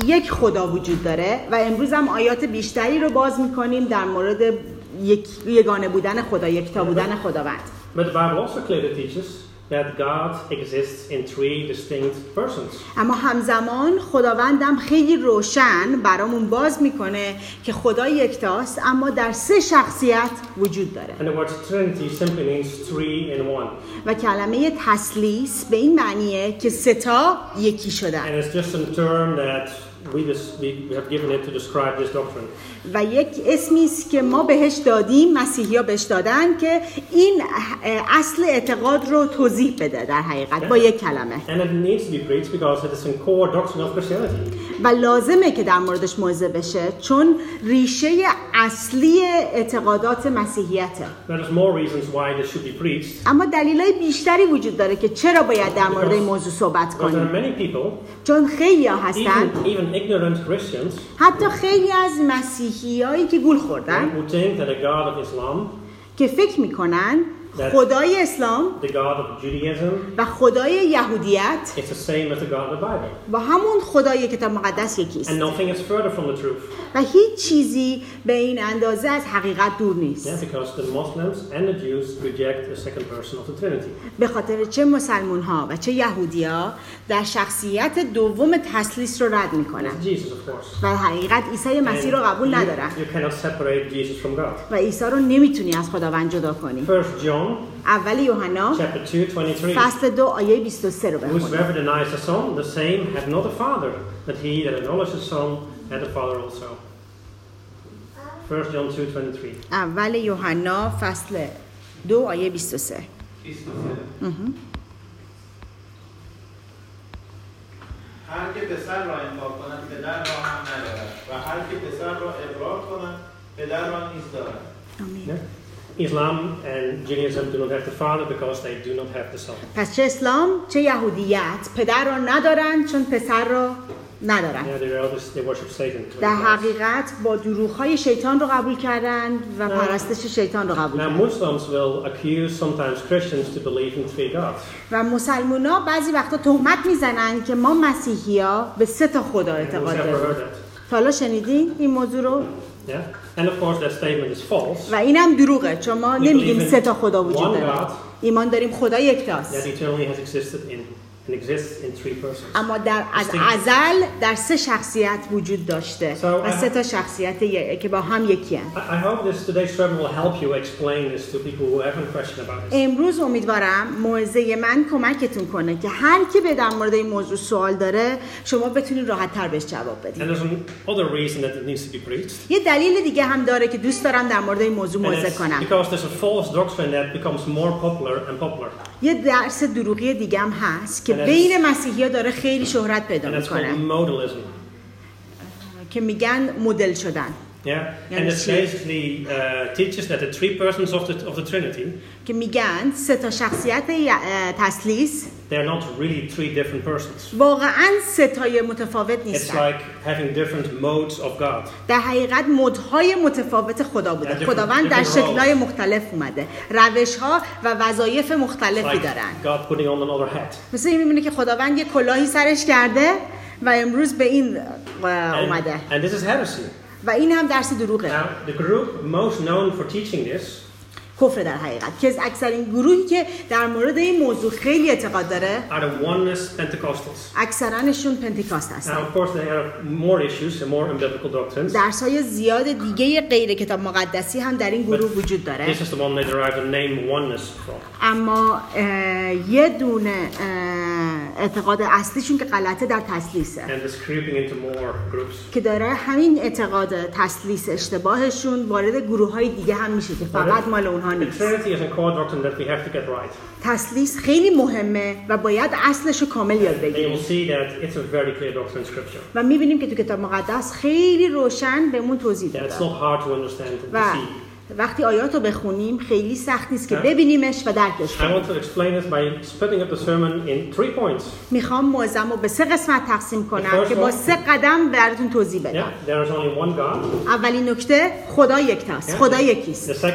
یک خدا وجود داره و امروز هم آیات بیشتری رو باز میکنیم در مورد یگانه بودن خدا، یکتا بودن خداوند. But the Bible also clearly teaches that God exists in three distinct persons. اما همزمان خداوندم خیلی روشن برامون باز میکنه که خدا یکتاست اما در سه شخصیت وجود داره. And the word Trinity simply means three in one. و کلمه تثلیث به این معنیه که سه تا یکی شدن. And it's just a term that we have given it to describe this doctrine. و یک اسمی است که ما بهش دادیم، مسیحی‌ها بهش دادن که این اصل اعتقاد رو توضیح بده در حقیقت با یک کلمه. And it needs to be preached because it is a core doctrine of Christianity. و لازمه که در موردش موعظه بشه چون ریشه اصلی اعتقادات مسیحیته. There's more reasons why this should be preached. اما دلایل بیشتری وجود داره که چرا باید در مورد این موضوع صحبت Because there are کنیم. many people, چون خیلی‌ها هستن، even ignorant Christians, حتی خیلی از مسیحیایی که گول خوردن who think that the God of Islam, که فکر میکنن خدای اسلام the God of Judaism, و خدای یهودیت it's the same as the God of the Bible. با همون خدای کتاب مقدس یکیست And nothing is further from the truth. و هیچ چیزی به این اندازه از حقیقت دور نیست. Yeah, because the Muslims and the Jews reject the second person of the Trinity. به خاطر چه مسلمون ها و چه یهودی ها در شخصیت دوم تثلیث رو رد میکنن Jesus, of course. و حقیقت عیسی مسیح رو قبول ندارن You cannot separate Jesus from God. و عیسی رو نمیتونی از خداوند جدا کنی. 1 John اول یوحنا chapter 2:23. فصل 2 آیه 23 رو بخونید. Whosoever denies the Son, the same hath not a father, but he that acknowledges the Son hath a father also. 1 John 2:23. اول یوحنا فصل 2 آیه 23. هر که پسر را انکار کند پدر را هم ندارد و هر که پسر را اقرار کند پدر را نیز دارد. آمین. Islam and Judaism do not have the father because they do not have the son. پس چه اسلام چه یهودیت پدر را ندارن چون پسر را ندارن. Yeah, they worship Satan. در حقیقت با دروغ‌های شیطان رو قبول کردن و پرستش شیطان رو قبول Now کردن. Muslims will accuse sometimes Christians to believe in three gods. و مسلمان‌ها بعضی وقتا تهمت میزنن که ما مسیحی‌ها به سه تا خدا اعتقاد Who's ever داریم. heard that? تا حالا شنیدین این موضوع رو؟ Yeah, and of course that statement is false. و اینم دروغه چون ما نمیگیم سه تا خدا وجود One داره. God. ایمان داریم خدا یکتاست. That eternally has existed and exists in three persons. اما از ازل در سه شخصیت وجود داشته و سه تا شخصیت که با هم یکی هستند. I hope today's sermon will help you explain this to people who haven't questioned about this. امروز امیدوارم موعظه من کمکتون کنه که هر کی به در مورد این موضوع سوال داره شما بتونید راحت‌تر بهش جواب بدید. And there's another reason that it needs to be preached. یه دلیل دیگه هم داره که دوست دارم در مورد این موضوع And موعظه it's کنم. because there's a false doctrine that becomes more popular and popular. یه درس دروغی دیگه هم هست که بین مسیحی‌ها داره خیلی شهرت پیدا And it's میکنه called modalism. که میگن مدل شدن. Yeah, and it basically teaches that the three persons of the Trinity, که میگن سه تا شخصیت تثلیث they're not really three different persons. واقعاً سه تای متفاوت It's نیستن. like having different modes of God. در حقیقت مدهای متفاوت خدا بوده. Yeah, خداوند در different شکل‌های مختلف اومده. روش‌ها و وظایف مختلفی Like دارن. God putting on another hat. مثل این می‌بینه که خداوند یک کلاهی سرش کرده و امروز به این اومده. And this is heresy. و این هم درس دروغه. Now, the group most known for teaching this کفر در حقیقت که اکثرین گروهی که در مورد این موضوع خیلی اعتقاد داره are the oneness Pentecostals. اکثرانشون پنتیکاست Now, هستن. of course, they have more issues and more unbiblical doctrines. درس‌های زیاد دیگه غیر کتاب مقدسی هم در این گروه وجود داره. This is the one they derive the name oneness from. اما یه دونه اعتقاد اصلیشون که غلطه در تثلیثه And it's creeping into more groups. که داره همین اعتقاد تثلیث اشتباهشون وارد گروه‌های دیگه هم میشه که فقط مال اونها The نیست. Trinity is a core doctrine that we have to get right. تثلیث خیلی مهمه و باید اصلش رو کامل یاد And بگیریم. you'll see that it's a very clear doctrine in Scripture. و می‌بینیم که تو کتاب مقدس خیلی روشن بهمون توضیح Yeah, it's داده. not hard to understand and و to see. وقتی آیات رو بخونیم خیلی سخت نیست که ببینیمش و درکش I کنیم. want to explain this by splitting up the sermon in 3 points. میخوام موعظه‌م رو به 3 قسمت تقسیم کنم که با 3 قدم براتون توضیح بدم. Yeah, there is only one God. اولین نکته خدا یکتاست. خدا یکیست. The second,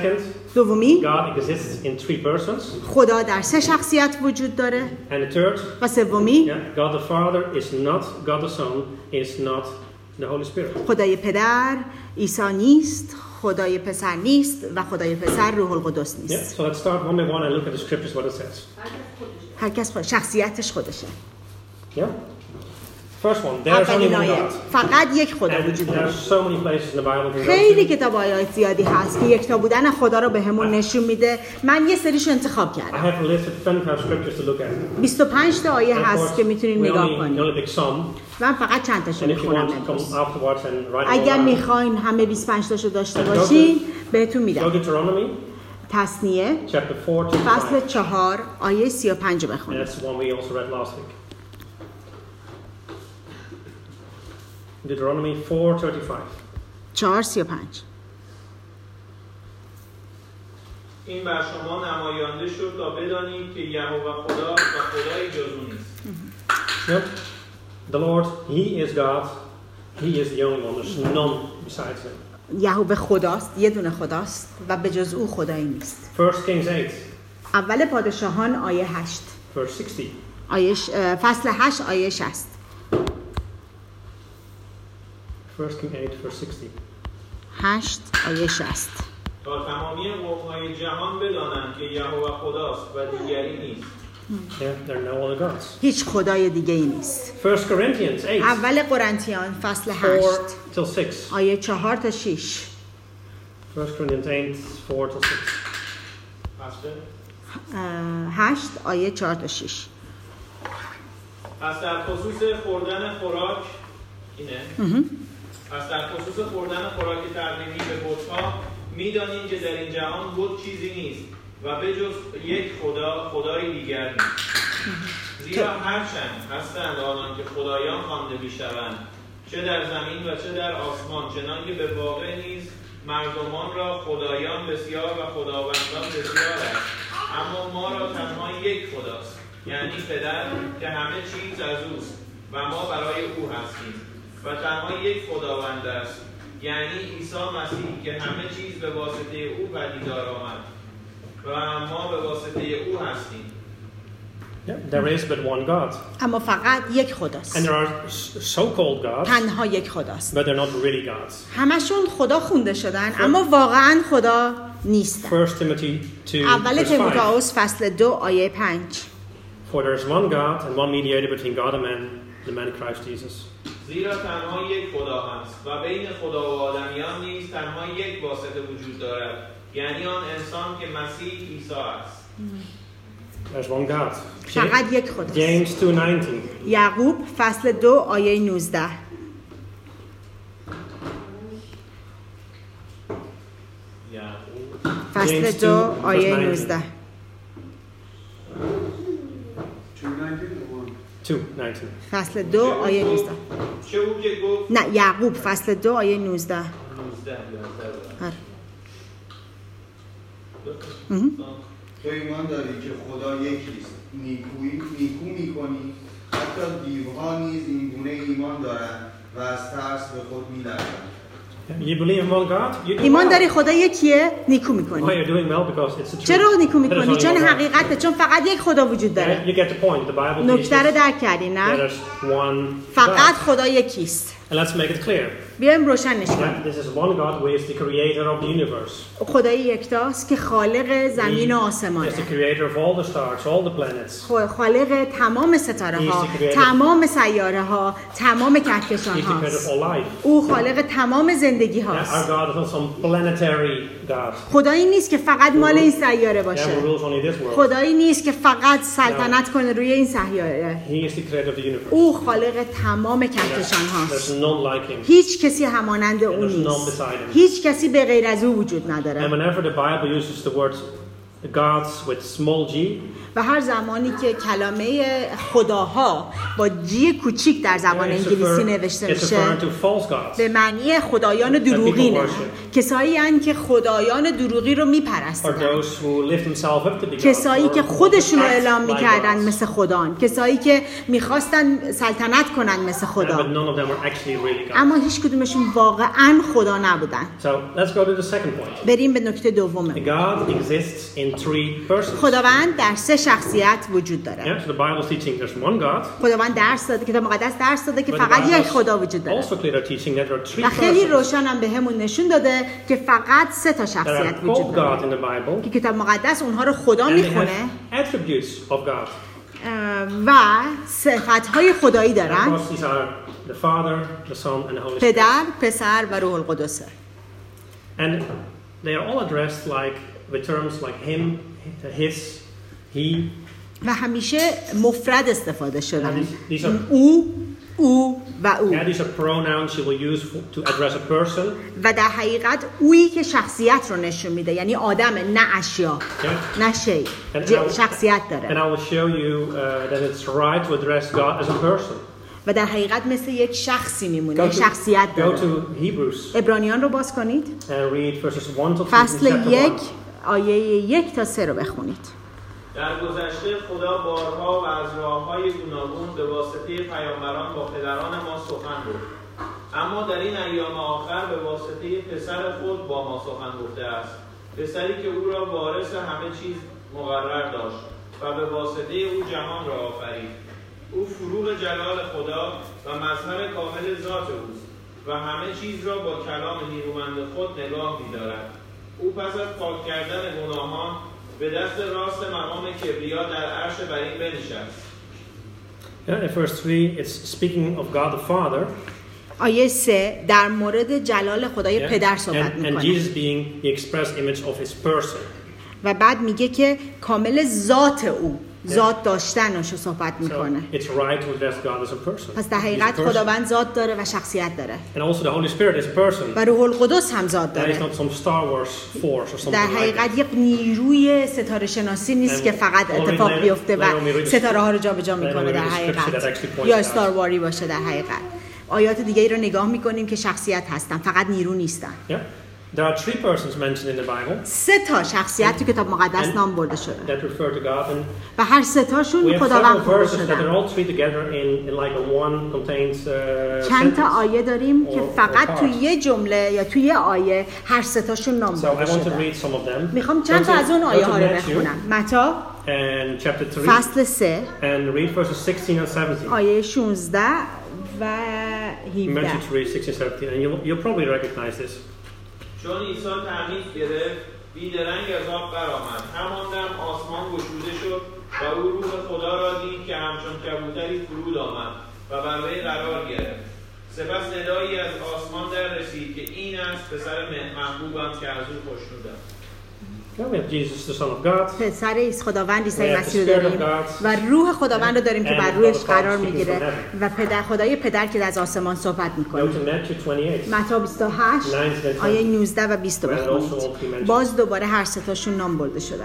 دومی God exists in 3 persons. خدا در 3 شخصیت وجود داره. And the third, و سومی yeah, God the Father is not, God the Son is not the Holy Spirit. خدای پدر عیسی نیست، خدای پسر نیست و خدای پسر روح القدس Yeah, نیست. so let's start one by one and look at the scriptures what it says. هر کس شخصیتش خودشه. Yeah? First one, there is only اولین one آیه God. فقط یک خدا And وجود there داره. are so many places in the Bible we can go خیلی to. کتاب آیات زیادی هست که یکتا بودن خدا رو بهمون نشون میده. من یه سریشو انتخاب I کردم. have listed 25 scriptures to look at. 25 تا آیه And of هست که course, میتونید we نگاه only کنید. pick some. من فقط چند تاشو And if you میخونم want to come امروز. afterwards and write it all اگر down. میخواین همه 25 تاشو داشته And go باشین بهتون Go میدم. Deuteronomy تثنیه chapter 4 to فصل 5. 4 آیه 35 رو And بخونید. that's the one we also read last week. Deuteronomy 4:35. 4:35 این بر شما نمایانده شد تا بدانید که یهوه خدا و خدای جز او نیست. Yep. The Lord, He is God. He is the only one. There's none besides Him. یهوه خداست، یه دونه خداست و به جز او خدایی نیست. 1 Kings 8, اول پادشاهان آیه 8 verse 60. فصل 8 آیه 60 1 Kings 8, verse 60. 8 آیه 60 تا تمامی قوم‌های جهان بدانند که یهوه خداست و دیگری نیست. Yeah, there are no other gods. هیچ خدای دیگه ای نیست. 1 Corinthians 8, اول قرنتیان فصل 8 4 till 6. آیه 4 تا 6 1 Corinthians 8, 4 till 6. پس 8 آیه 4 تا 6 پس در خصوص خوردن خوراک اینه. پس در خصوص خوردن خوراک تقدیمی به بت‌ها می‌دانید که در این جهان بت چیزی نیست و به جز یک خدا خدای دیگر نیست. زیرا هرچند هستند آنان که خدایان خوانده می‌شوند چه در زمین و چه در آسمان، چنانکه به واقع نیز مردمان را خدایان بسیار و خداوندان بسیار است، اما ما را تنها یک خداست، یعنی پدر که همه چیز از اوست و ما برای او هستیم، و تنها یک خداوند است، یعنی عیسی مسیح که همه چیز به واسطه او پدیدار آمد و ما به واسطه او هستیم. Yeah, there is but one God. اما فقط یک And خداست. there are so-called gods, تنها یک خداست. but they're not really gods. همشون خدا خونده شدن اما واقعا خدا نیستن. 1 Timothy 2, اول verse 5. تیموتائوس فصل 2 آیه 5 For there is one God and one mediator between God and man, the man Christ Jesus. زیرا تنها یک خدا هست و بین خدا و آدمیان نیز تنها یک واسطه وجود دارد، یعنی آن انسان که مسیح عیسی است. There's one God. فقط یک خداست. James 2:19. یعقوب فصل 2 آیه 19 فصل James 2 2, آیه verse 19 2:19. فصل 2 آیه 19 چه او که گفت نه یعقوب فصل 2 آیه 19 19 آره. تو ایمان داری که خدا یکیست، نیکو میکنی، حتی دیوها نیز این گونه ایمان دارند و از ترس به خود می‌لرزند. You believe in one God? You do ایمان well. داری خدا یکیه نیکو Why میکنی. you're doing well? Because it's the truth. چرا نیکو There is میکنی؟ only چون one God. حقیقته، چون فقط یک خدا وجود Yeah, داره. you get the point. The Bible نکته رو teaches درک کردی that نه؟ there's one فقط God. خدا یکیست. And let's make it clear. بیایم روشنش کنیم. Yeah, this is one God who is the creator of the universe. خدای یکتاست که خالق زمین و آسمانه. He is the creator of all the stars, all the planets. خالق تمام ستاره ها، He is the creator. تمام سیاره ها، تمام کهکشان He's the creator of هاست. all life. او خالق تمام زندگی Yeah, our هاست. God is not some planetary God. خدایی نیست که فقط مال این سیاره Yeah, باشه. who rules only this world. خدایی نیست که فقط سلطنت کنه روی این سیاره. He is the creator of the universe. او خالق تمام کهکشان There's هاست. none like him. هیچ کسی همانند او And there's none نیست. beside him. هیچ کسی به غیر از او وجود And نداره. whenever the Bible uses the word gods with small g. و هر زمانی که کلمه خداها با جی کوچیک در زبان انگلیسی نوشته میشه به معنی خدایان دروغینه، کسایی هستند که خدایان دروغی رو میپرستن، کسایی که خودشون رو اعلام میکردن مثل خدان، کسایی که میخواستن سلطنت کنن مثل خدا، اما هیچ کدومشون واقعا خدا نبودن. بریم به نکته دوم. خداوند در سه شخصیت وجود داره. خداوند درس داده، کتاب مقدس درس داده که فقط یک خدا وجود داره. و خیلی روشن هم به همون نشون داده که فقط سه تا شخصیت وجود داره که کتاب مقدس اونها رو خدا میخونه و صفت‌های خدایی دارن. پدر، پسر و روح القدس. And they are all addressed with terms like him, his, he. و همیشه مفرد استفاده شدن. او و او. And these are pronouns she will use to address a person. و در حقیقت اویی که شخصیت رو نشون میده، یعنی آدم، نه اشیا، نه شی، شخصیت داره. And I will show you that it's right to address God as a person. و در حقیقت مثل یک شخصی میمونه، شخصیت داره. Go to Hebrews. عبرانیان رو باز کنید. And read verses 1 to 3. فصل 1 آیه 1 تا 3 رو بخونید. در گذشته خدا بارها و از راه‌های گوناگون به واسطه پیامبران با پدران ما سخن گفت، اما در این ایام آخر به واسطه پسر خود با ما سخن گفته است، پسری که او را وارث همه چیز مقرر داشت و به واسطه او جهان را آفرید. او فروغ جلال خدا و مظهر کامل ذات اوست و همه چیز را با کلام نیرومند خود نگاه می‌دارد. او پس از پاک کردن گناهان به دست راست مقام کبریا در عرش برین بنشست. In verse 3 it's speaking of God the Father. آیه 3 در مورد جلال خدای پدر صحبت می‌کنه. And Jesus being the express image of his person. و بعد میگه که کامل ذات او، ذات داشتنش رو صحبت میکنه. So it's right to address God as a person. پس در حقیقت خداوند ذات داره و شخصیت داره. And also the Holy Spirit is a person. و روح القدس هم ذات داره. That is not some Star Wars force or something. در حقیقت یک نیروی ستاره شناسی نیست که فقط اتفاق بیفته و ستاره ها رو جابجا میکنه در حقیقت، یا استار واری باشه. در حقیقت آیات دیگه‌ای رو نگاه میکنیم که شخصیت هستن، فقط نیرو نیستن. There are 3 persons mentioned in the Bible. 3 تا شخصیت تو کتاب مقدس نام برده شده. That refer to God. و هر 3 تاشون خداوند خونده شدن. چند تا آیه داریم که فقط توی یه جمله یا توی یه آیه هر 3 تاشون نام برده شده. میخوام چند تا از اون آیه ها رو بخونم. متی فصل 3 آیه 16 و 17. Matthew 3:16-17 and you'll probably recognize this. چون عیسی تعمید گرفت بیدرنگ از آب برآمد، همان دم آسمان گشوده شد و او روح خدا را دید که همچون کبوتری فرود آمد و بر وی قرار گرفت. سپس ندایی از آسمان در رسید که این است پسر محبوبم که از او خوشنودم. We have Jesus, the Son of God. پسر خداوند عیسی مسیح رو داریم و روح خداوند رو داریم که بر رویش قرار میگیره و خدای پدر که از آسمان صحبت میکنه. متی 28 آیه 19 و 20 رو بخونید. باز دوباره هر 3 تاشون نام برده شده.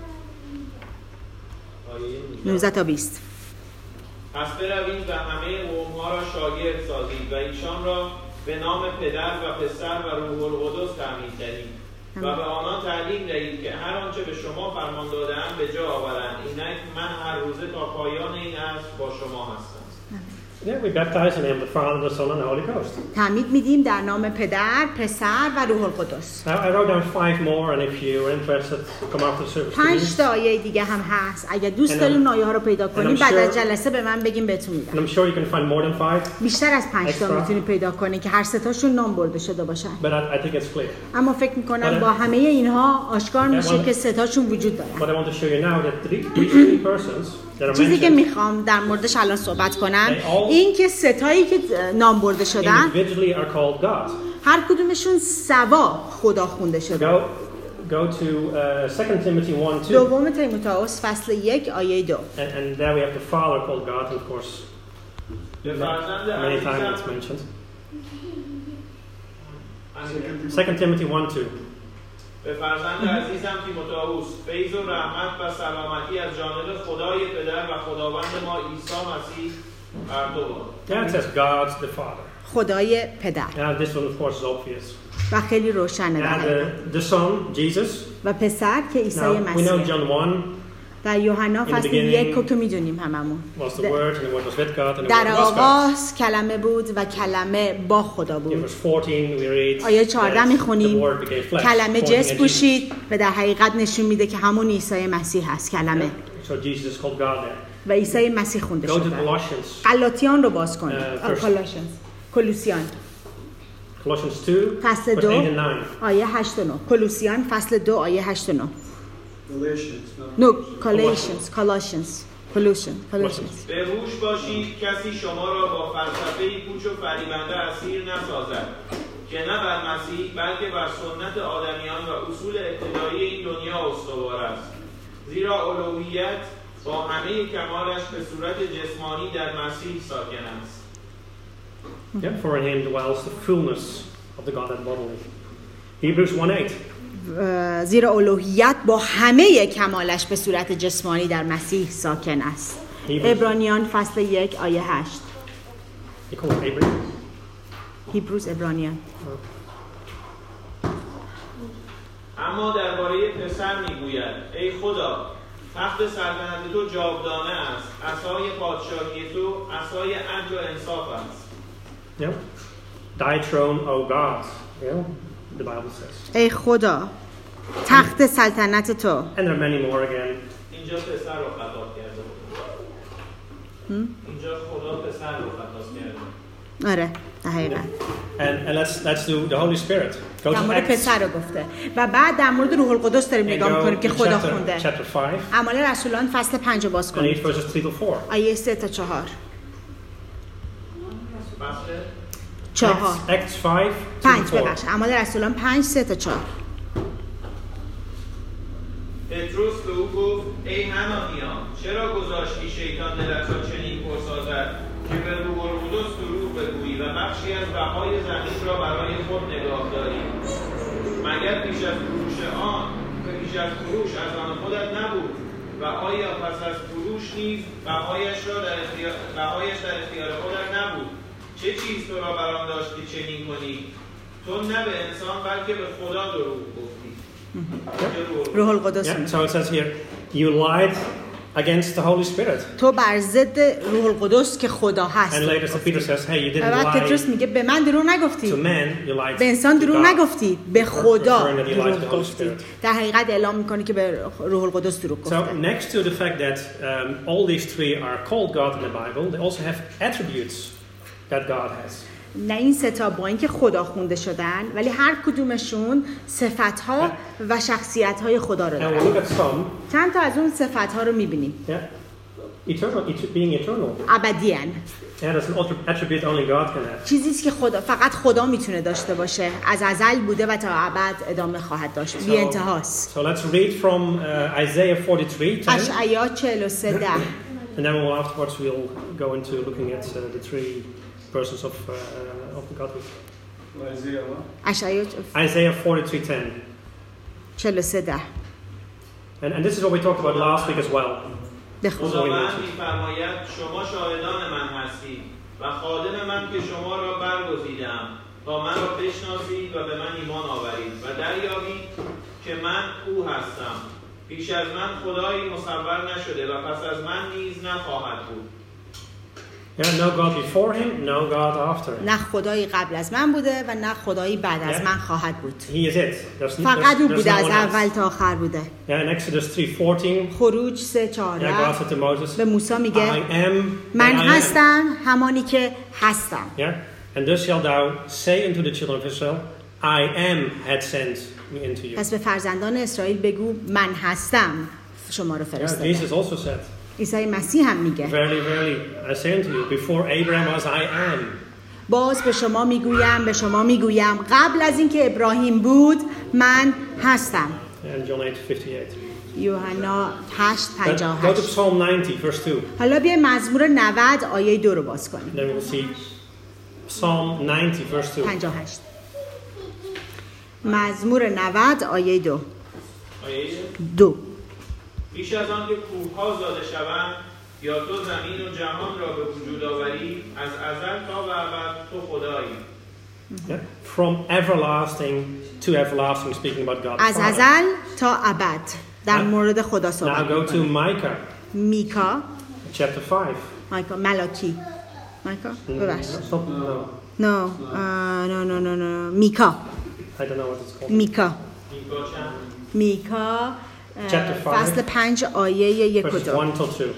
19 تا 20. پس بروید و همه قوم‌ها را شاگرد سازید و ایشان را به نام پدر و پسر و روح القدس تعمید دهید و به آنها تعلیم دهید که هر آنچه به شما فرمان داده‌ام به جا آورند، اینک من هر روزه تا پایان این عصر با شما هستم. Yeah, we baptize in the name of the Father, the Son, and the Holy Ghost. تعمید میدیم در نام پدر، پسر و روح القدس. I wrote down 5 more, and if you're interested, come after the service. 5 تا آیه دیگه هم هست. اگه دوست دارین آیه ها رو پیدا کنین بعد از جلسه به من بگین بهتون میدم. And I'm sure you can find more than 5. بیشتر از 5 تا میتونید پیدا کنین که هر 3 تاشون نام برده شده باشن. But I think it's clear. اما فکر میکنم با همه اینها آشکار میشه که 3 تاشون وجود داره. But I want to show you now that three persons that are چیزی که mentioned. میخوام در موردش الان صحبت کنم این که 3 تایی که نام برده شدن Individually are called God. هر کدومشون سوا خدا خونده شده. Go to 2 Timothy 1:2. دوم تیموتائوس فصل 1 آیه 2. And there we have the Father called God, and of course many times it's mentioned. 2 Timothy 1:2. به فرزند عزیزم تیموتائوس فیض و رحمت و سلامتی از جانب خدای پدر و خداوند ما عیسی مسیح بر تو باد. That says God the Father. خدای پدر. Now this one of course is obvious. و خیلی روشنه. And the Son Jesus. و پسر که عیسی مسیح. We know John 1. در یوحنا فصل 1 که میدونیم هممون. در آغاز کلمه بود و کلمه با خدا بود. آیه 14 میخونیم کلمه جسم پوشید و در حقیقت نشون میده که همون عیسی مسیح هست کلمه. و عیسی مسیح خونده شده. غلاطیان رو باز کن. کولوسیان. فصل 2 آیه 8 و 9. کولوسیان فصل 2 آیه 8 و 9. Colossians. به هوش باشید کسی شما را با فلسفه پوچ و فریبنده اسیر نسازد که نه بر مسیح بلکه بر سنت آدمیان و اصول ابتدایی این دنیا استوار است. زیرا الوهیت با همه کمالش به صورت جسمانی در مسیح ساکن است. For in him dwells the fullness of the Godhead bodily. Hebrews 1:8. زیرا الوهیت با همه کمالش به صورت جسمانی در مسیح ساکن است. عبرانیان فصل 1 آیه 8. هیبروز عبرانیان. اما درباره پسر میگوید ای خدا تخت سلطنت تو جاودانه است، عصای پادشاهی تو عصای عدل و انصاف است. Thy throne, O God. The Bible says. ای خدا تخت سلطنت تو. And there are many more again. اینجا پسر رو خطاب کرده. اینجا خدا پسر رو خطاب کرده. آره در حقیقت. And let's do the Holy Spirit. در مورد پسر رو گفته و بعد در مورد روح القدس داریم نگاه میکنیم که خدا خونده. اعمال رسولان فصل 5 باز کنید. آیه 3 تا 4. 4. Acts 5 ببخش. اعمال رسولان 5 3 تا 4. پتروس به او گفت ای حنانیا چرا گذاشتی شیطان دلت را چنین پرسازد که به روح القدس دروغ بگویی و بخشی از بهای زمین را برای خود نگاه داری؟ مگر پیش از فروش از آن خودت نبود و آیا پس از فروش نیز بهایش در اختیار خودت نبود؟ چه چیز تو را برام داشت که چنین کنی؟ تو نه به انسان بلکه به خدا دروغ گفتی. روح القدس. So it says here, you lied against the Holy Spirit. تو بر ضد روح القدس که خدا هست. And later Peter says, hey, you didn't lie. پتروس میگه به من دروغ نگفتی. To man, you lied. به انسان دروغ نگفتی، به خدا دروغ گفتی. در حقیقت اعلام میکنه که به روح القدس دروغ گفته. So next to the fact that all these three are called God in the Bible, they also have attributes that God has. نه این سه تا با اینکه خدا خونده شدن ولی هر کدومشون صفت‌ها و شخصیت‌های خدا رو دارن. چند تا از اون صفت‌ها رو می‌بینیم. Being eternal. ابدیاً. That's an attribute only God can have. چیزی است که فقط خدا میتونه داشته باشه. از ازل بوده و تا ابد ادامه خواهد داشت. بی انتهاست. So let's read from Isaiah 43:10. اشعیا 43:10. And then afterwards we'll go into looking at the three persons of the Godhead. Isaiah 43:10. 43:10. And this is what we talked about last week as well. خداوند می‌فرماید شما شاهدان من هستید و خادم من که شما را برگزیدم تا من را بشناسید و به من ایمان آورید و دریابید که من او هستم. پیش از من خدایی مصور نشده و پس از من نیز نخواهد بود. No God before him, no God after him. نه خدایی قبل از من بوده و نه خدایی بعد از من خواهد بود. He is it. فقط او بوده از اول تا آخر بوده. In Exodus 3:14. خروج 3:14. God said to Moses, به موسی میگه من هستم همانی که هستم. And thus shalt thou say unto the children of Israel, I am had sent me into you. پس به فرزندان اسرائیل بگو من هستم شما رو فرستادم. Jesus also said. عیسی مسیح هم میگه Verily, verily, I say unto you, before Abraham was, I am. باز به شما میگویم قبل از اینکه ابراهیم بود من هستم. And John 8:58. یوحنا 8:58. Go to Psalm 90 verse 2. حالا بیا مزمور 90 آیه 2 رو باز کنیم. Then we'll see Psalm 90 verse 2. 58. مزمور 90 آیه 2. آیه 2. بیش از آن که کوه‌ها زاده شوند یا تو زمین و جهان را به وجود آوری، از ازل تا به ابد تو خدایی. From everlasting to everlasting, speaking about God. از ازل تا ابد در مورد خدا صحبت می‌کنه. Now go to Micah. میکا chapter 5. مایکا ملاکی. مایکا ببخش. No. میکا. I don't know what it's called. میکا. میکا chapter 5. فصل 5 آیه 1 و 2. 1 تا 2.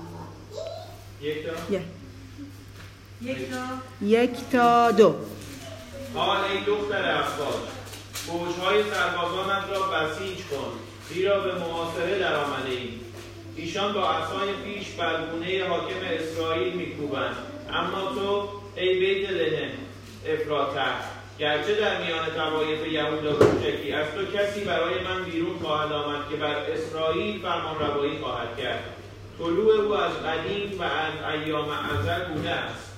یک تا 2. حال ای دختر افواج، فوج‌های سربازانت را بسیج کن، زیرا به محاصره در آمده ای. ایشان با عصای پیش بر گونه حاکم اسرائیل میکوبند، اما تو ای بیت لحم افراته، گرچه در میان طوایف یهودا کوچکی، از تو کسی برای من بیرون خواهد آمد که بر اسرائیل فرمانروایی خواهد کرد. طلوع او از قدیم و از ایام ازل بوده است.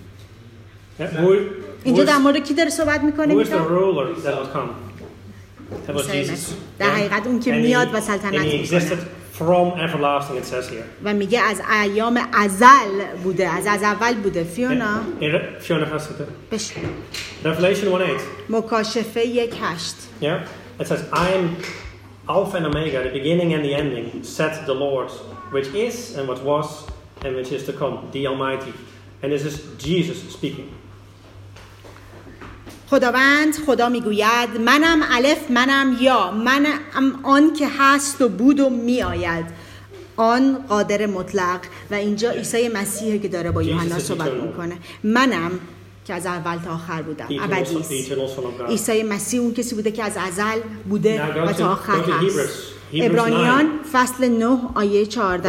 اینجا در مورد کی داره صحبت میکنه؟ Who is the ruler that will come? That was Jesus. در حقیقت اون که میاد و سلطنت میکنه. From everlasting, it says here. و میگه از ایام ازل بوده، از اول بوده. فیونا هست بش Revelation 1:8. مکاشفه 1:8. Yeah. It says, I am Alpha and Omega, the beginning and the ending, said the Lord, which is and what was and which is to come, the Almighty. And this is Jesus speaking. خداوند خدا میگوید منم الف منم یا، منم آن که هست و بود و میآید، آن قادر مطلق. و اینجا عیسی مسیحی که داره با یوحنا صحبت میکنه. منم که از اول تا آخر بودم، ابدی است. عیسی مسیح اون کسی بوده که از ازل بوده و تا آخر هست. عبرانیان فصل 9 آیه 14.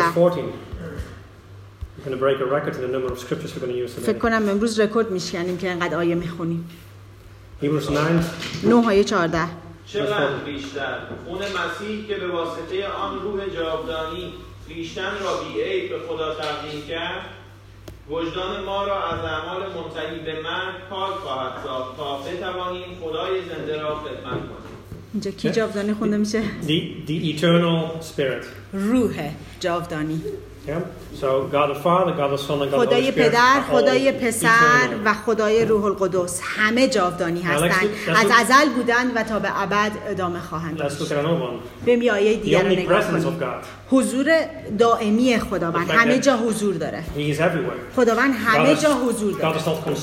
فکر کنم امروز رکورد میشکنیم که انقدر آیه میخونیم. Hebrews 9 آیه 14. چقدر بیشتر خون مسیح که به واسطه آن روح جاودانی خویشتن را بی‌عیب به خدا تقدیم کرد، وجدان ما را از اعمال منتهی به مرگ پاک خواهد ساخت تا بتوانیم خدای زنده را خدمت کنیم. اینجا کی جاودانی خونده میشه؟ The eternal spirit. روح جاودانی. So God the Father, God the Son, and God the Holy Spirit. خدای پدر، خدای پسر و خدای روح القدس همه جاودانی هستند. از ازل بودند و تا به ابد ادامه خواهند داشت. به آیه دیگر رو نگاه کنیم. حضور دائمی خداوند همه جا حضور داره. خداوند همه جا حضور داره.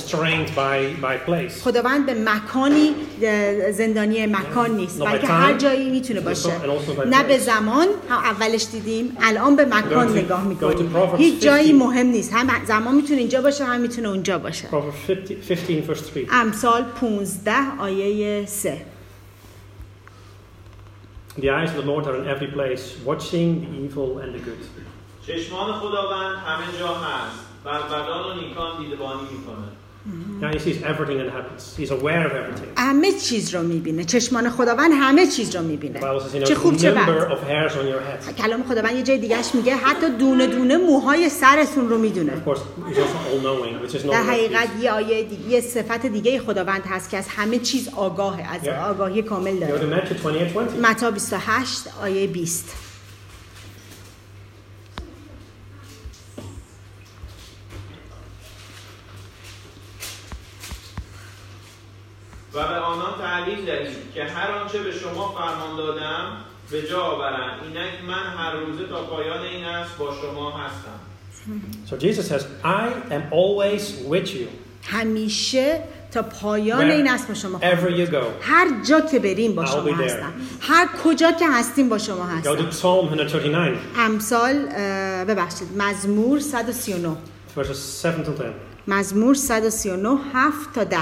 خداوند به مکانی زندانی مکان نیست، بلکه هر جایی میتونه باشه. نه به زمان، هم اولش دیدیم، الان به مکان نگاه میکنیم. هیچ جایی مهم نیست، هم زمان میتونه اینجا باشه، هم میتونه اونجا باشه. امثال 15 آیه 3. The eyes of the Lord are in every place, watching the evil and the good. چشمان خداوند همه جا هست، بر بدان و نیکان دیدبانی میکنه. Now he sees everything that happens. He's aware of everything. همه چیز رو میبینه. چشمان خداوند همه چیز رو میبینه. چه خوب چه بد. کلام خداوند یه جای دیگه‌اش میگه حتی دونه دونه موهای سرتون رو میدونه. در حقیقت یه صفت دیگه خداوند هست که از همه چیز آگاهه، از آگاهی کامل داره. متی 28 آیه 20. و به آنان تعلیم دهید که هر آنچه به شما فرمان دادم به جا آورند، اینک من هر روزه تا پایان این عصر با شما هستم. So Jesus says, I am always with you. همیشه تا پایان این عصر با شما هستم. هر جا که بریم با شما هستم. هر کجا که هستیم با شما هستم. Go to Psalm 139. امثال ببخشید مزمور 139. Verses 7 to 10. مزمور 139 7 تا 10.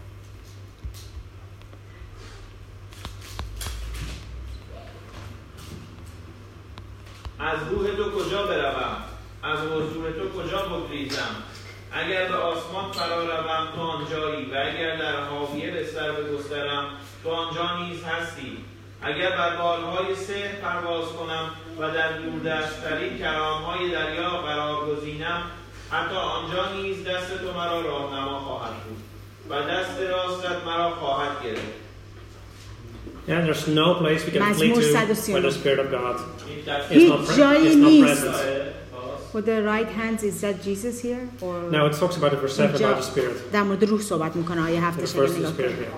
از روح تو کجا بروم؟ از حضور تو کجا بگریزم؟ اگر به آسمان فرا روم تو آنجایی، و اگر در حاویه بستر بگسترم تو آنجا نیز هستی. اگر بر بالهای سحر پرواز کنم و در دوردست‌ترین کرانهای دریا قرار گزینم، حتی آنجا نیز دست تو مرا راهنما خواهد بود و دست راستت مرا خواهد گرفت. Yeah, there's no place we can flee to where the Spirit of God is هیچ not جایی نیست. present. With the right hands, is that Jesus here? Or No, it talks about the verse 7 about the Spirit. در مورد روح صحبت میکنه آیه 7 It's first the Spirit here.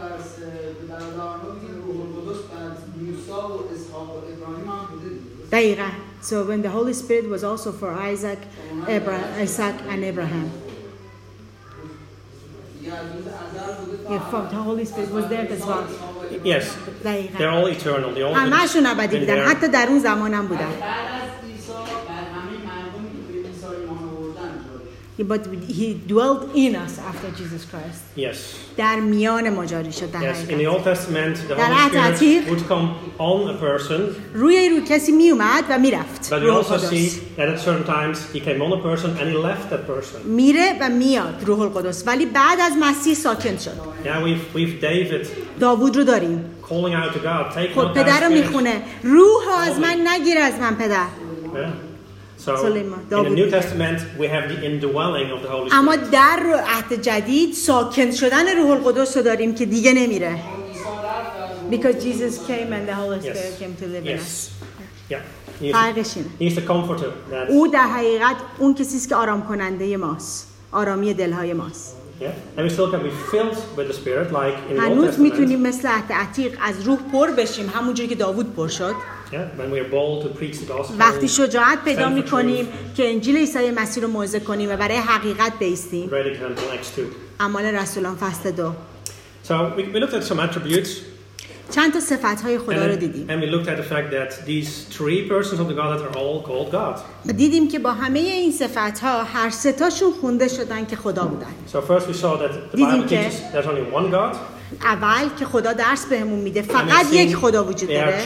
دقیقا. So when the Holy Spirit was also for Isaac and Abraham. The Holy Spirit was there as well. Yes, they're all eternal. They all همشون ابدی بودن. حتی در اون زمانم بودن. But he dwelt in us after Jesus Christ. Yes. در میان ما جاری شد در Yes. In the Old Testament, the Holy Spirit would come on a person. روی کسی می اومد و میرفت. But we also see that at certain times he came on a person and he left that person. میره و میاد روح القدس ولی بعد از مسیح ساکن شد. Yeah, we've David. داوود رو داریم. Calling out to God, take خود پدر رو میخونه. روح از من نگیر از من پدر. So in the New Testament we have the indwelling of the Holy Spirit. اما در عهد جدید ساکن شدن روح القدس رو داریم که دیگه نمیره. Because Jesus came and the Holy Spirit came to live in us. He's the comforter. او در حقیقت اون کسی است که آرام کننده ماست. آرامی دلهای ماست. And we still can be filled with the Spirit like in the Old هنوز Testament. میتونیم مثل عهد عتیق از روح پر بشیم همونجوری که داوود پر شد. When we are bold to preach the gospel. وقتی شجاعت پیدا می‌کنیم که انجیل عیسی مسیح رو موعظه کنیم و برای حقیقت بایستیم. اعمال رسولان فصل 2. So we looked at some attributes. چند تا صفت‌های خدا رو دیدیم. And we looked at the fact that these three persons of the Godhead are all called God. دیدیم که با همه این صفت‌ها هر سه تاشون خونده شدن که خدا بودن. So first we saw that the Bible teaches there's only one God. اول که خدا درس بهمون میده فقط یک خدا وجود داره.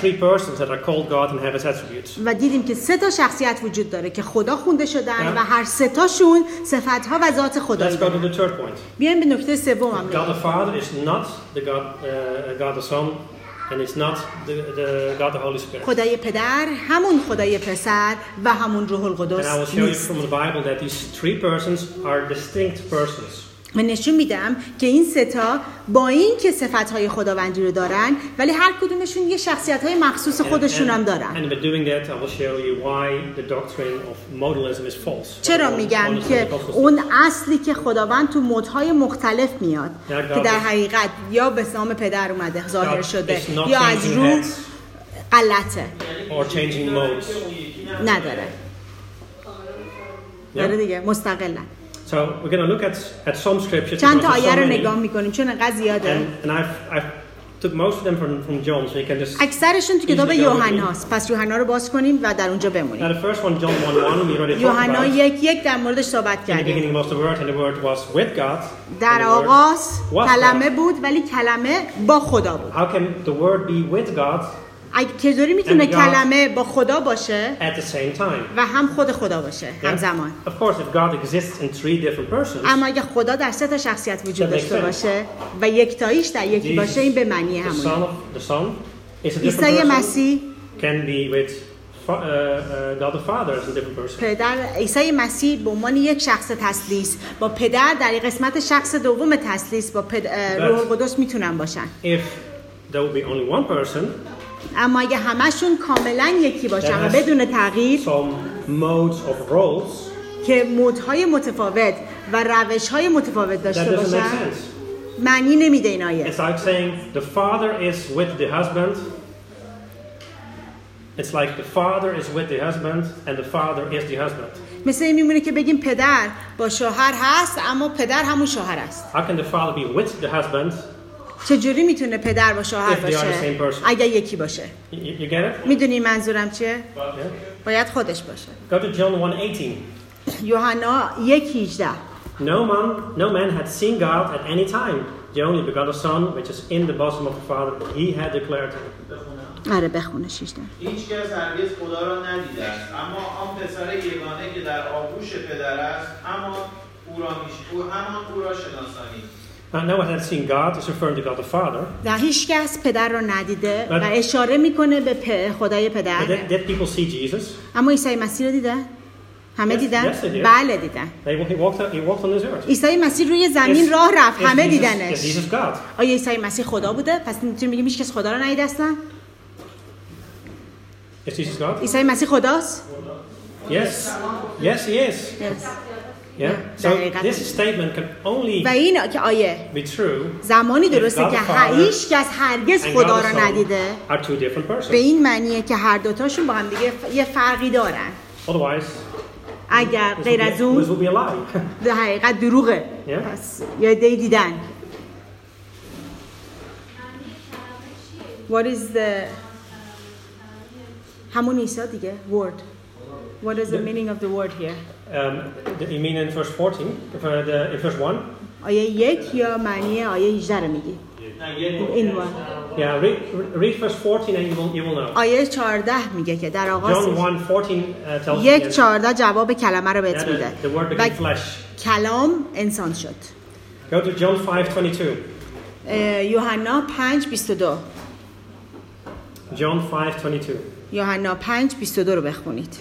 و دیدیم که سه تا شخصیت وجود داره که خدا خونده شدن و هر سه تاشون صفت‌ها و ذات خدایی دارن. بیایم به نکته سوم هم. God the Father is not the God the Son and it's not the God the Holy Spirit. خدای پدر همون خدای پسر و همون روح القدس. And I will show you from the Bible that these three persons are distinct persons. من نشون میدم که این سه تا با این که صفت‌های خداوندی رو دارن ولی هر کدومشون یه شخصیت‌های مخصوص خودشون هم دارن. And by doing that I will show you why the doctrine of modalism is false. چرا میگم که اون اصلی که خداوند تو مدهای مختلف میاد که در حقیقت یا به نام پدر اومده ظاهر شده یا از روح غلطه. Or changing modes. نداره. داره دیگه مستقلن. So we're going to look at some scriptures. چند تا آیه رو نگاه می‌کنیم چون انقدر زیاده. And I've took most of them from John, so you can just. اکثرشون تو کتاب یوحناست. پس یوحنا رو باز کنیم و در اونجا بمونیم. Now the first one, John 1:1, we already talked about. یوحنا 1:1 در موردش صحبت کردیم. In the beginning was the Word, and the Word was with God. در آغاز کلمه بود ولی کلمه با خدا بود. How can the Word be with God? اگه چطوری میتونه کلمه با خدا باشه at the same time و هم خود خدا باشه همزمان. Of course if God exists in three different persons. اما اگه خدا در سه تا شخصیت وجود داشته باشه و یکتاییش در یکی باشه این به معنی همونه. The Son is a different person. عیسی مسیح can be with God the Father as a different person. پدر عیسی مسیح به عنوان یک شخص تثلیث با پدر در قسمت شخص دوم تثلیث با روح القدس میتونن باشن. If there would be only one person اما اگه همشون کاملا یکی باشن و بدون تغییر که مودهای متفاوت و روش‌های متفاوت داشته باشن معنی نمیده این آیه. It's like saying the father is with the husband. It's like the father is with the husband and the father is the husband. مثل این میمونه که بگیم پدر با شوهر هست اما پدر همون شوهر است. How can the father be with the husband? چجوری میتونه پدر با شوهر باشه اگه یکی باشه؟ You get it? میدونی منظورم چیه؟ باید خودش باشه. Go to John 1:18. یوحنا 1:18. No man had seen God at any time. The only begotten Son, which is in the bosom of the Father, he had declared him. آره بخونه 16. هیچ کس هرگز خدا را ندیده است اما آن پسر یگانه که در آغوش پدر است همان او را شناسانید. No one had seen God is referring to God the Father. نه هیچ کس پدر را ندیده و اشاره میکنه به خدای پدر. Did people see Jesus? اما عیسی مسیح رو دیده؟ همه دیدن؟ بله دیدن. He walked on this earth. عیسی مسیح روی زمین راه رفت. همه دیدنش. Jesus God. آیا عیسی مسیح خدا بوده؟ پس میتونیم بگیم هیچ کس خدا رو ندیده اصلا؟ Is Jesus God? عیسی مسیح خداست؟ Yes. Yes, he is. Yes. Yeah. So this statement can only و این که آیه be true زمانی درسته که هیچ کس هرگز خدا رو ندیده. به این معنیه که هر دوتاشون با هم دیگه یه فرقی دارن. Otherwise, اگر غیر از اون در حقیقت دروغه. پس یه عده‌ای دیدن. What is the همون عیسی دیگه word. What is the meaning of the word here? You mean in verse 14? In verse 1? آیه 1 یا معنی آیه 18 رو میگی؟ این one. Yeah, read verse 14 and you will know. آیه 14 میگه که در آغاز John 1:14 tells یک 14 جواب کلمه رو بهت میده. The word became flesh. کلام انسان شد. Go to John 5:22. یوحنا 5:22. John 5:22. یوحنا 5:22 رو بخونید.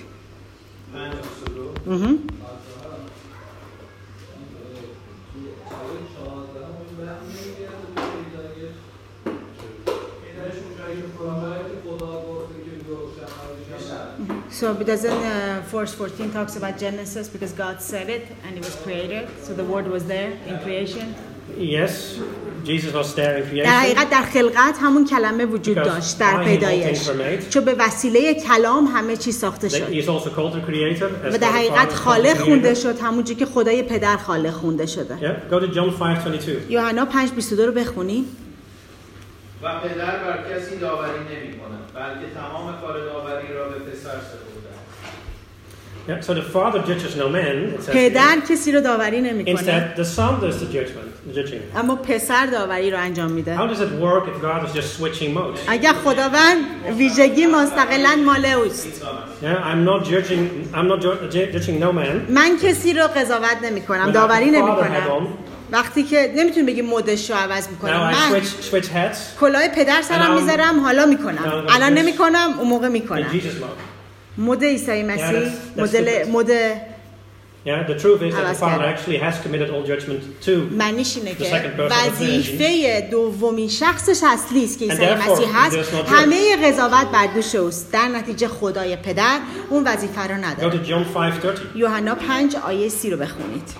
So because then verse 14 talks about Genesis because God said it and it was created. So the word was there in creation. Yes, Jesus was there in creation. در حقیقت در خلقت همون کلمه وجود داشت در پیدایش. چون به وسیله کلام همه چیز ساخته شد. He is also called the creator. و در حقیقت خالق خونده شد همونجوری که خدای پدر خالق خونده شده. Yeah, go to John 5:22. یوحنا 5:22 رو بخونی. و پدر بر کسی داوری نمی‌کند بلکه تمام کار داوری را به پسر سپرده. Yeah, so the father judges no man. پدر کسی رو داوری نمی‌کنه. Instead, the son does the judging. اما پسر داوری رو انجام میده. How does it work if God is just switching modes? اگر خداوند ویژگی مستقلاً مال اوست. Yeah, I'm not judging no man. من کسی رو قضاوت نمی‌کنم، داوری نمی‌کنم. وقتی که نمیتونی بگی مدش رو عوض میکنم من کلاه پدر سرم میذارم حالا میکنم الان نمیکنم اون موقع میکنم مد عیسی مسیح مد Yeah, the truth is that the Father actually has committed all judgment to the second person of the Trinity. وظیفه دومین شخصش اصلی است که عیسی مسیح هست همه قضاوت بر دوش اوست در نتیجه خدای پدر اون وظیفه رو نداره. Go to John 5:30. یوحنا 5 آیه 30 رو بخونید.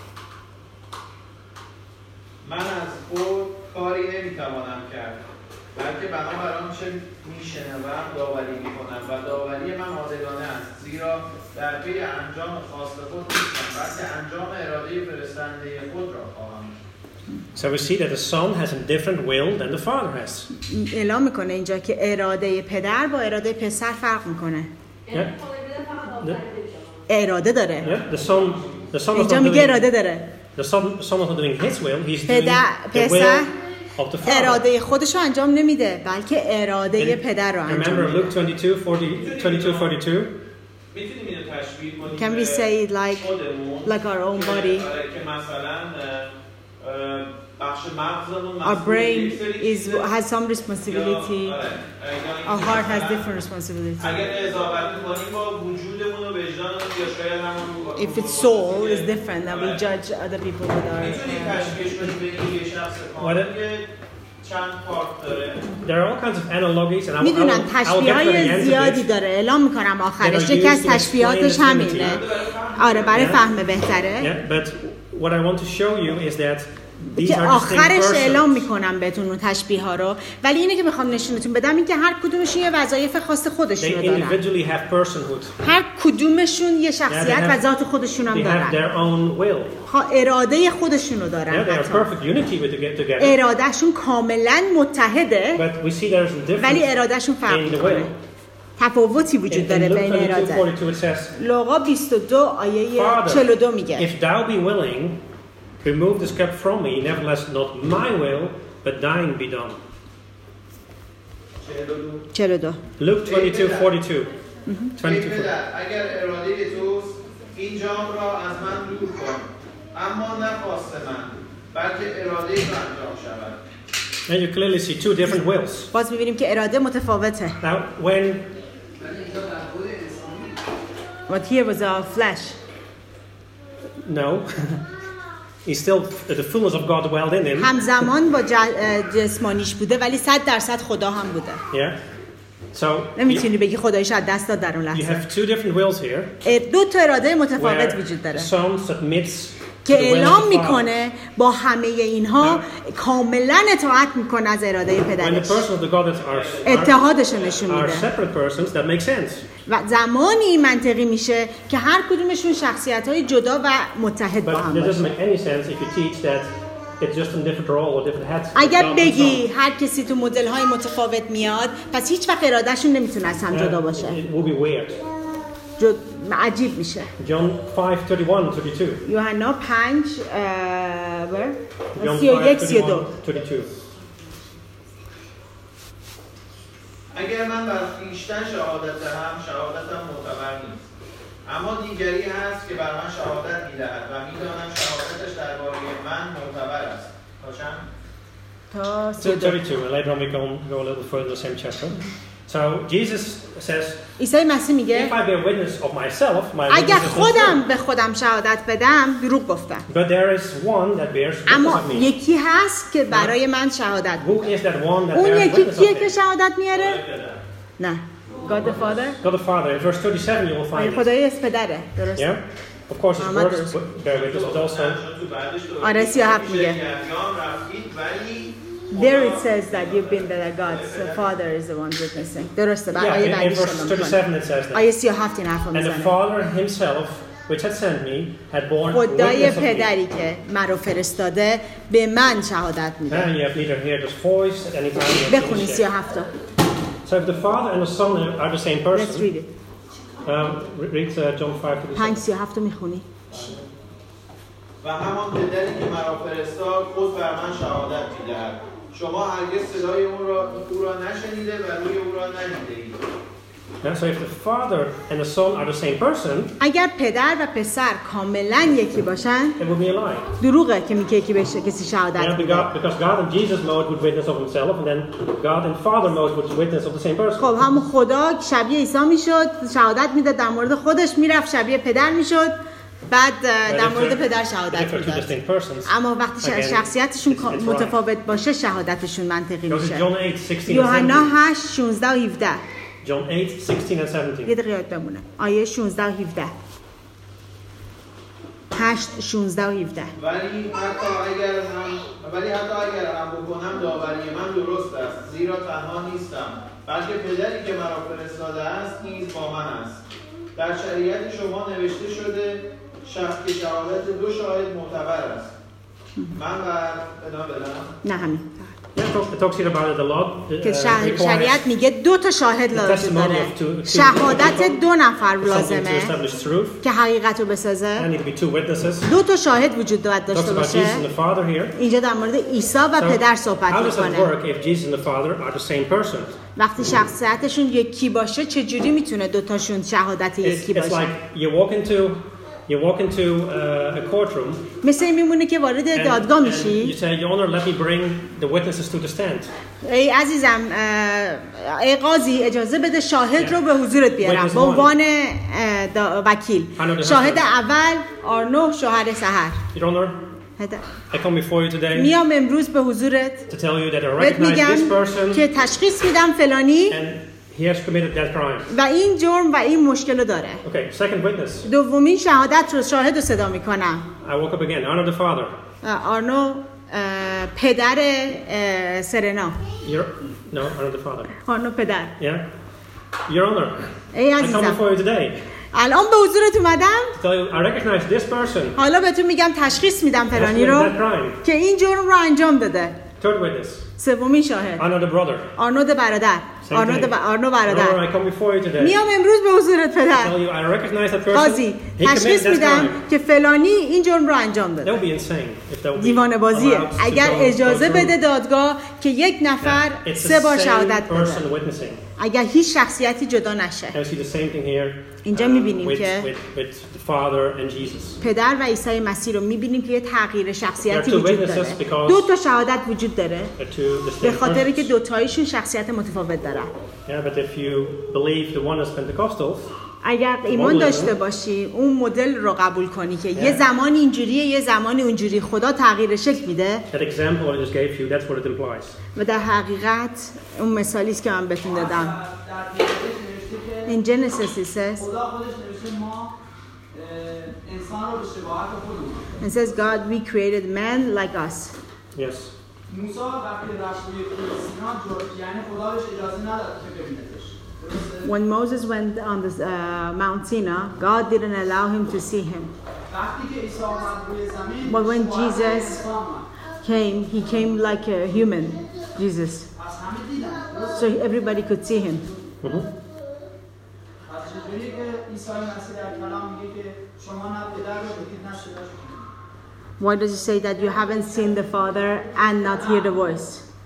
من از خود کاری نمیتوانم کرد بلکه بنابر آنچه میشنوم داوری میکنم و داوری من عادلانه است زیرا در پی انجام خواست خود نیستم بلکه انجام اراده فرستنده خود را خواهم. So we see that the son has a different will than the father has. اعلام میکنه اینجا که اراده پدر با اراده پسر فرق میکنه. اراده داره. Yeah, the son اینجا میگه اراده داره. The son is not doing his will, he's doing the will of the father. اراده خودش رو انجام نمیده بلکه اراده پدر رو انجام میده. Remember Luke 22:42. میتونیم اینو تشبیه کنیم. Can we say it like our own body? که مثلا بخش مغزمون our brain has some responsibility. Our heart has different responsibility. اگر قضاوت کنیم با وجودمون و وجدانمون یا شاید همون if its soul is different then we judge other people with our میتونیم تشبیهش کنیم به این شخص کامل چند پارت داره. There are all kinds of analogies and میدونم تشبیه‌های زیادی داره اعلام میکنم آخرش یکی از تشبیهاتش همینه. آره برای فهم بهتره. But what I want to show you is that که آخرش اعلام میکنم بهتون اون تشبیه ها رو ولی اینه که میخوام نشونتون بدم این که هر کدومشون یه وظایف خاص خودشون رو دارن هر کدومشون یه شخصیت و ذات خودشون هم دارن اراده خودشون رو دارن ارادهشون کاملا متحده ولی ارادهشون فرق میکنه تفاوتی وجود داره بین اراده. لوقا 22 آیه 42 میگه Remove this cup from me, nevertheless not my will, but thine be done. 42. Luke 22:42. 22:42. اگر اراده توست این جام را از من دور کن اما نه خواست من بلکه اراده تو انجام شود. And you clearly see two different wills. باز می‌بینیم که اراده متفاوته. Now when But here was a flesh. No. He's still the fullness of God dwelled in him. همزمان با جسمانیش بوده ولی 100% خدا هم بوده. Yeah. So نمیتونی بگی خدایش از دست داد در اون لحظه. You have two different wills here. دو تا اراده متفاوت وجود داره. Son submits که اعلام میکنه با همه اینها کاملا اطاعت میکنه از اراده پدرش. اتحادش نشون میده. و زمانی منطقی میشه که هر کدومشون شخصیت‌های جدا و متحد با هم باشه. اگر بگی هر کسی تو مدل‌های متفاوت میاد پس هیچ وقت ارادهشون نمیتونه از هم جدا باشه. عجیب میشه. John 5:31-32. یوحنا 5 31-32. اگر من بر خویشتن شهادت دهم شهادتم معتبر نیست. اما دیگری هست که بر من شهادت میدهد و میدانم شهادتش درباره من معتبر است. تا چند؟ تا 32. Later on we go a little further in the same chapter. So Jesus says, عیسی مسیح میگه if I bear witness of myself, my اگر خودم به خودم شهادت بدم دروغ گفتم. But there is one that bears witness اما of me. یکی هست که برای من شهادت Who is that one that اون bears یکی witness of کیه me? که شهادت میاره؟ نه. God the Father. God the Father. In verse 37 you will find it. خدای از پدره. درسته. Yeah. Of course his words bear witness, but also آره 37 میگه. There it says that you've been that God's Father is the one witnessing. درسته. Yeah, in verse 37 it says that. آیه 37 این حرفو میزنه. And the Father himself which had sent me had borne خدای witness of me. پدری که مرا فرستاده به من شهادت میده. And you have neither heard his voice at any time. بخونی 37. So if the Father and the Son are the same person. Let's read it. Read John 5:37. 5:37 میخونی. و همان پدری که مرا فرستاد خود بر من شهادت می‌دهد. شما هرگز صدای او را نشنیده و روی او را ندیدید. So if the Father and the Son are the same person, اگر پدر و پسر کاملا یکی باشن it would be a lie. دروغه که میگه که کسی شهادت میده. Because God in Jesus mode would witness of himself and then God in Father mode would witness of the same person. خب هم خدا شبیه عیسی میشد شهادت میداد در مورد خودش میرفت شبیه پدر میشد بعد در مورد پدر شهادت میداد. اما وقتی شخصیتشون متفاوت باشه شهادتشون منطقی میشه. یوحنا 8:16-17. John 8:16 and 17. یه دقیقه یاد بمونه. آیه 16 و 17. 8:16-17. ولی حتی اگر هم بکنم داوری من درست است زیرا تنها نیستم بلکه پدری که مرا فرستاده است نیز با من است. در شریعت شما نوشته شده که شهادت دو شاهد معتبر است. من و ادامه بدم؟ نه همین. It talks here about it a lot. که شریعت میگه دو تا شاهد لازم داره. شهادت دو نفر لازمه که حقیقت رو بسازه. دو تا شاهد وجود داشته باشه. اینجا در مورد عیسی و پدر صحبت میکنه. وقتی شخصیتشون یکی باشه چجوری میتونه دو تاشون شهادت یکی باشه؟ You walk into a courtroom. مثل این میمونه که وارد دادگاه میشی. You say, Your Honor, let me bring the witnesses to the stand. ای عزیزم، ای قاضی اجازه بده شاهد رو به حضورت بیارم به عنوان وکیل. شاهد اول آرنو شوهر سحر. Your Honor, I come before you today. میام امروز به حضورت. To tell you that I recognize this person. که تشخیص میدم فلانی. He has committed that crime. و این جرم و این مشکل رو داره. Okay, second witness. دومین شهادت رو شاهد رو صدا میکنم. I woke up again. Honor the father. آرنو پدر سرنا. No, honor the father. آرنو پدر. Yeah. Your Honor. ای I عزیزم. come before you today. الان به حضورت اومدم. Tell you, I recognize this person. حالا بهتون میگم تشخیص میدم فلانی رو که این جرم رو انجام داده. Third witness. سومین شاهد. Honor the brother. آرنو برادر. آرنو برادر. میام امروز به حضورت پدر. قاضی تشخیص میدم که فلانی این جرم رو انجام داده. دیوانه بازیه. اگر اجازه بده دادگاه که یک نفر سه بار شهادت بده. اگر هیچ شخصیتی جدا نشه. اینجا میبینیم که پدر و عیسی مسیح رو میبینیم که یه تغییر شخصیتی وجود داره. دو تا شهادت وجود داره. به خاطر که دو تایشون شخصیت متفاوت دارن. Yeah, but if you believe the oneness Pentecostals, اگر ایمان داشته باشی اون مدل رو قبول کنی که یه زمان اینجوریه یه زمانی اونجوری، خدا تغییر شکل میده. و در حقیقت اون مثالی است که من بهتون دادم. In Genesis it says it says God we created man like us. Yes. When Moses went on this Mount Sinai, God didn't allow him to see him. But when Jesus came, he came like a human, Jesus. So everybody could see him. Why does it say that you haven't seen the Father and not hear the voice?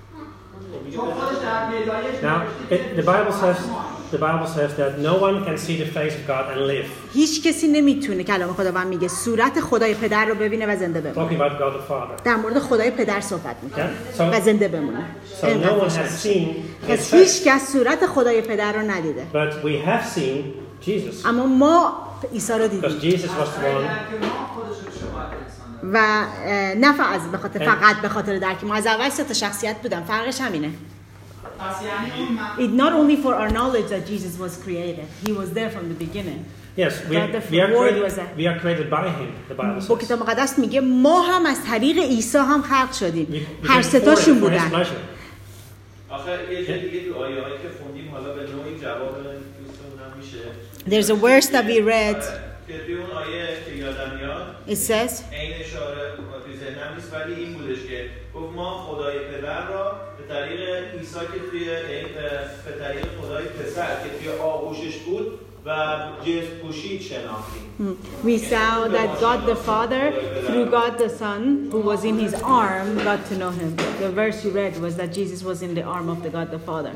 Now, the Bible says that no one can see the face of God and live. هیچ کسی نمیتونه، کلام خداوند میگه، صورت خدای پدر رو ببینه و زنده بمونه. Talking about God the Father. در مورد خدای پدر صحبت میکنه و زنده بمونه. So no one has seen his face. هیچ کس صورت خدای پدر رو ندیده. But we have seen Jesus. اما ما عیسی رو دیدیم. Because Jesus was the one. و نه فقط به خاطر درک ما از اول 3 شخصیت بودن، فرقش همینه. It's not only for our knowledge that Jesus was created. He was there from the beginning. Yes, we are created by him. The Bible says. کتاب مقدس میگه ما هم از طریق عیسی هم خلق شدیم. هر سه تاشون بودن. آخه یه جای دیگه تو آیه‌هایی که خوندیم حالا به نوعی جواب دوستمون هم میشه. There's a verse that we read. که توی اون آیه که یادم میاد. It says. این اشاره توی ذهنم نیست ولی این بودش که گفت ما خدای پدر را به طریق عیسی که توی به طریق خدای پسر که توی آغوشش بود و جسم پوشید شناختیم. We saw that God the Father through God the Son who was in his arm got to know him. The verse you read was that Jesus was in the arm of the God the Father.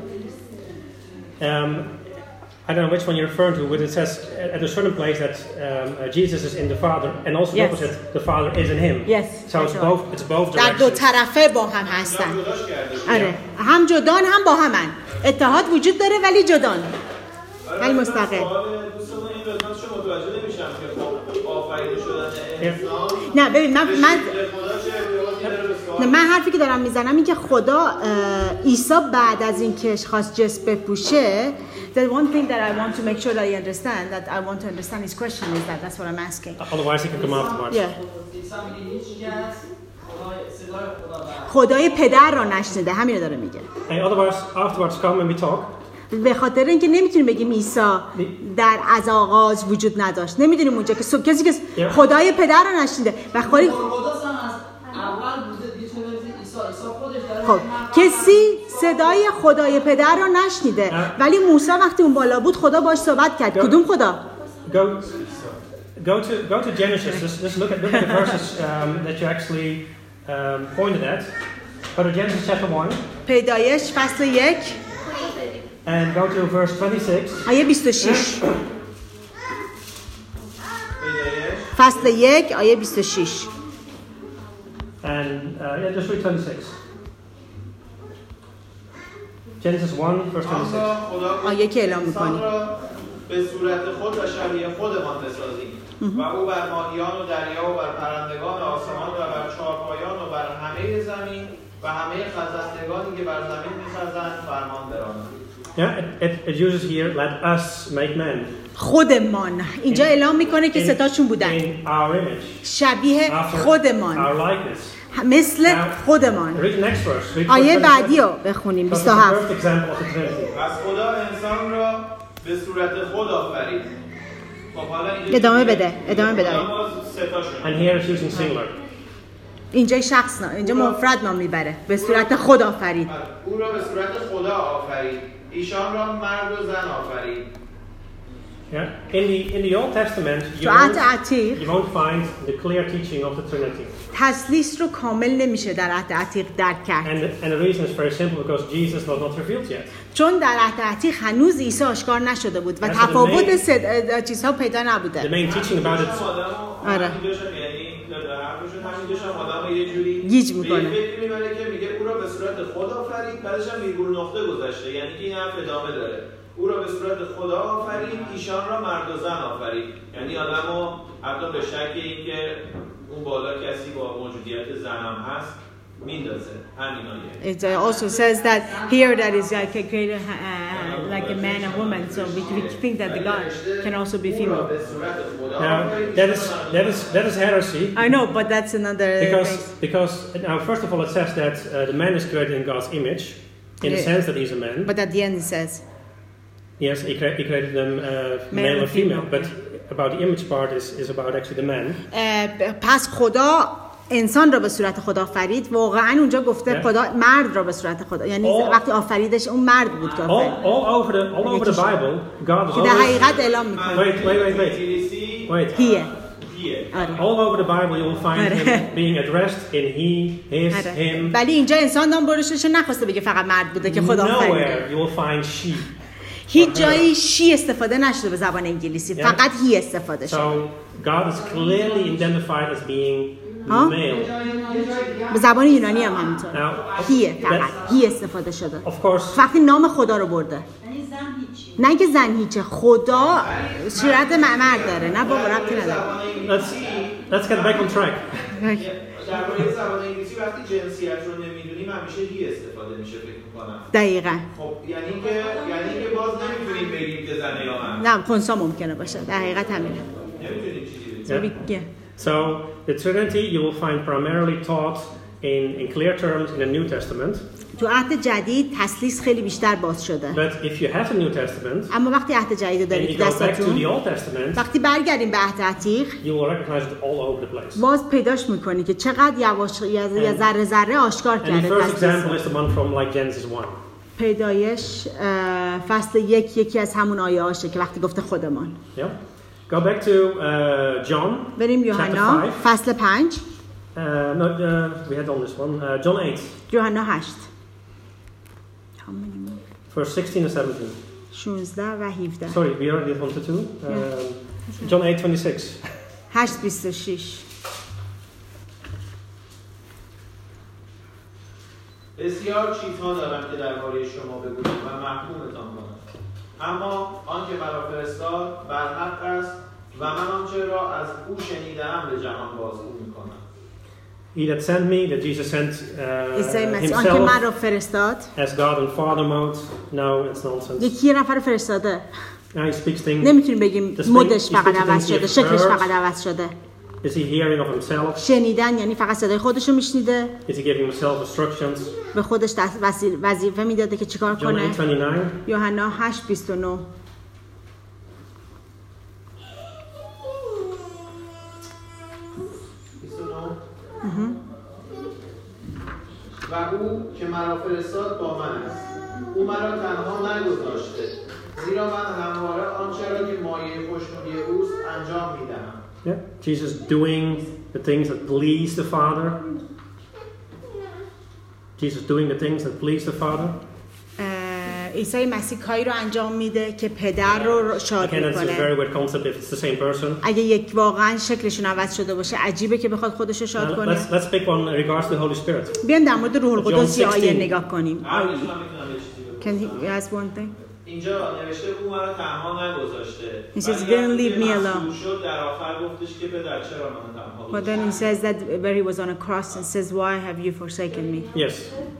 I don't know which one you're referring to, but it says at a certain place that Jesus is in the Father, and also the opposite, the Father is in him. Yes. So it's both directions. در دو طرفه با هم هستن. آره. هم جدان هم با همن. اتحاد وجود داره ولی جدان. ولی مستقل. نه ببین من حرفی که دارم میزنم این که خدا عیسی بعد از این که خواست جسم بپوشه. The one thing that I want to make sure that I understand, that I want to understand his question is that's what I'm asking. Otherwise, he can come afterwards. Yeah. خدای پدر را نشنیده، همین رو داره میگه. Otherwise, afterwards come and we talk. به خاطر اینکه نمیتونیم بگیم عیسی در از آغاز وجود نداشت. نمیدونیم اونجا که کسی که خدای پدر را نشنیده و خالی خب کسی صدای خدای پدر را نشنیده ولی موسی وقتی اون بالا بود خدا باش صحبت کرد. کدوم خدا؟ Go to Genesis. Let's look at the verses that you actually pointed at. Go to Genesis chapter 1. پیدایش فصل 1. And go to verse 26. آیه 26. فصل 1 آیه 26. And yeah, just read 26. Genesis 1 verse 26. آیه که اعلام می‌کنی. به صورت خود و شبیه خودمان بسازیم و او بر ماهیان و دریا و بر پرندگان آسمان و بر چهارپایان و بر همه زمین و همه خزندگانی که بر زمین می‌خزند فرمان براند. Yeah, it uses here let us make man. خودمان. اینجا اعلام میکنه که ستاشون بودن. In our image. شبیه خودمان. Our likeness. مثل خودمان. Read next verse. آیه بعدی رو بخونیم 27. از خدا انسان را به صورت خود آفرید. ادامه بده. And here it's using singular. اینجا شخص نه، اینجا مفرد نام میبره. به صورت خود آفرید. او را به صورت خدا آفرید. ایشان را مرد و زن آفرید. Yeah. In the Old Testament, you won't find the clear teaching of the Trinity. تثلیث رو کامل نمیشه در عهد عتیق درک کرد. And the reason is very simple because Jesus was not revealed yet. چون در عهد عتیق هنوز عیسی آشکار نشده بود و تفاوت چیزها پیدا نبوده. The main teaching about it. آره. گیج میکنه. میگه او را به صورت خدا آفرید، بعدش هم ویرگول نقطه گذاشته، یعنی که این حرف ادامه داره. او را به صورت خدا آفرید، ایشان را مرد و زن آفرید. یعنی آدمو حتی به شک اینکه اون بالا کسی با موجودیت زن هم هست میندازه. همین آیه. It also says that here that is like a creator like a man and woman, so we think that the God can also be female. Now that is heresy. I know, but that's another because now first of all it says that the man is created in God's image, in the sense that he's a man. But at the end it says yes, he created them male and female, but about the image part is about actually the man. پس خدا انسان را به صورت خدا آفرید. واقعا اونجا گفته خدا مرد را به صورت خدا، یعنی وقتی آفریدش اون مرد بود که آفرید. All over the Bible, God is که در حقیقت اعلام میکنه. Wait. Here. All over the Bible you will find him being addressed in he, his, him. ولی اینجا انسان نام برشش نخواسته بگه فقط مرد بوده که خدا آفرید. Nowhere you will find she. هیچ جایی شی استفاده نشده به زبان انگلیسی، فقط هی استفاده شده. So God is clearly identified as being male. به زبان یونانی هم همینطور. هیه، فقط هی استفاده شده. وقتی نام خدا رو برده. نه اینکه زن هیچه، خدا صورت مرد داره. نه بابا ربطی نداره. Let's get back on track. درباره زبان انگلیسی وقتی جنسیت رو نمیدونیم همیشه هی استفاده میشه فکر می‌کنم. دقیقاً. خب یعنی که باز نمیتونیم بگیم که زن یا مرد. نه، خنثی ممکنه باشه. در حقیقت همینه. نمیتونیم چیزی بگیم. So the Trinity you will find primarily taught in clear terms in the New Testament. تو عهد جدید تثلیث خیلی بیشتر باز شده. But if you have a New Testament, اما وقتی عهد جدید رو دارید دستتون، وقتی برگردیم به عهد عتیق، you will recognize it all over the place. باز پیداش می‌کنی که چقدر یواش یا ذره ذره آشکار کرده. The first example is the one from like Genesis 1. پیدایش فصل 1 یکی از همون آیه‌هاشه که وقتی گفته خودمان. Yeah. Go back to John. بریم یوحنا فصل 5. No, we had on this one. John 8. یوحنا 8. How many more? Verse 16 and 17. 16 و 17. Sorry, we already did 1 to 2. John 8:26. 8:26. بسیار چیزها دارم که درباره شما بگویم و محکومتان کنم. اما آنکه مرا فرستاد برحق است و من آنچه را از او شنیده‌ام به جهان بازگو می‌کنم. He that sent me, that Jesus sent himself as God and Father mode. No, it's nonsense. یکی نفر فرستاده. Now he speaks things. نمیتونیم بگیم مدش فقط عوض شده، شکلش فقط عوض شده. Is he hearing of himself? شنیدن یعنی فقط صدای خودش رو میشنیده. Is he giving himself instructions? به خودش وظیفه میداده که چیکار کنه. یوحنا 8:29. و او که مرا فرستاد با من است. او مرا تنها نگذاشته. زیرا من همواره آنچه را که مایه خوشنودی اوست انجام میدهم. Yeah, Jesus doing the things that please the Father. Jesus doing the things that please the Father. عیسی مسیح کاری رو انجام میده که پدر رو شاد میکنه. Again, it's a very weird concept if it's the same person. اگه یک واقعا شکلشون عوض شده باشه عجیبه که بخواد خودش رو شاد کنه. Let's pick one in regards to the Holy Spirit. بیایم در مورد روح القدس آیه نگاه کنیم. Can he ask one thing? اینجا نوشته او مرا تنها نگذاشته. He says didn't leave me alone. شد در آخر گفتش که پدر چرا من تنها گذاشتی. But then he says that where he was on a cross and says why have you forsaken me? Yes.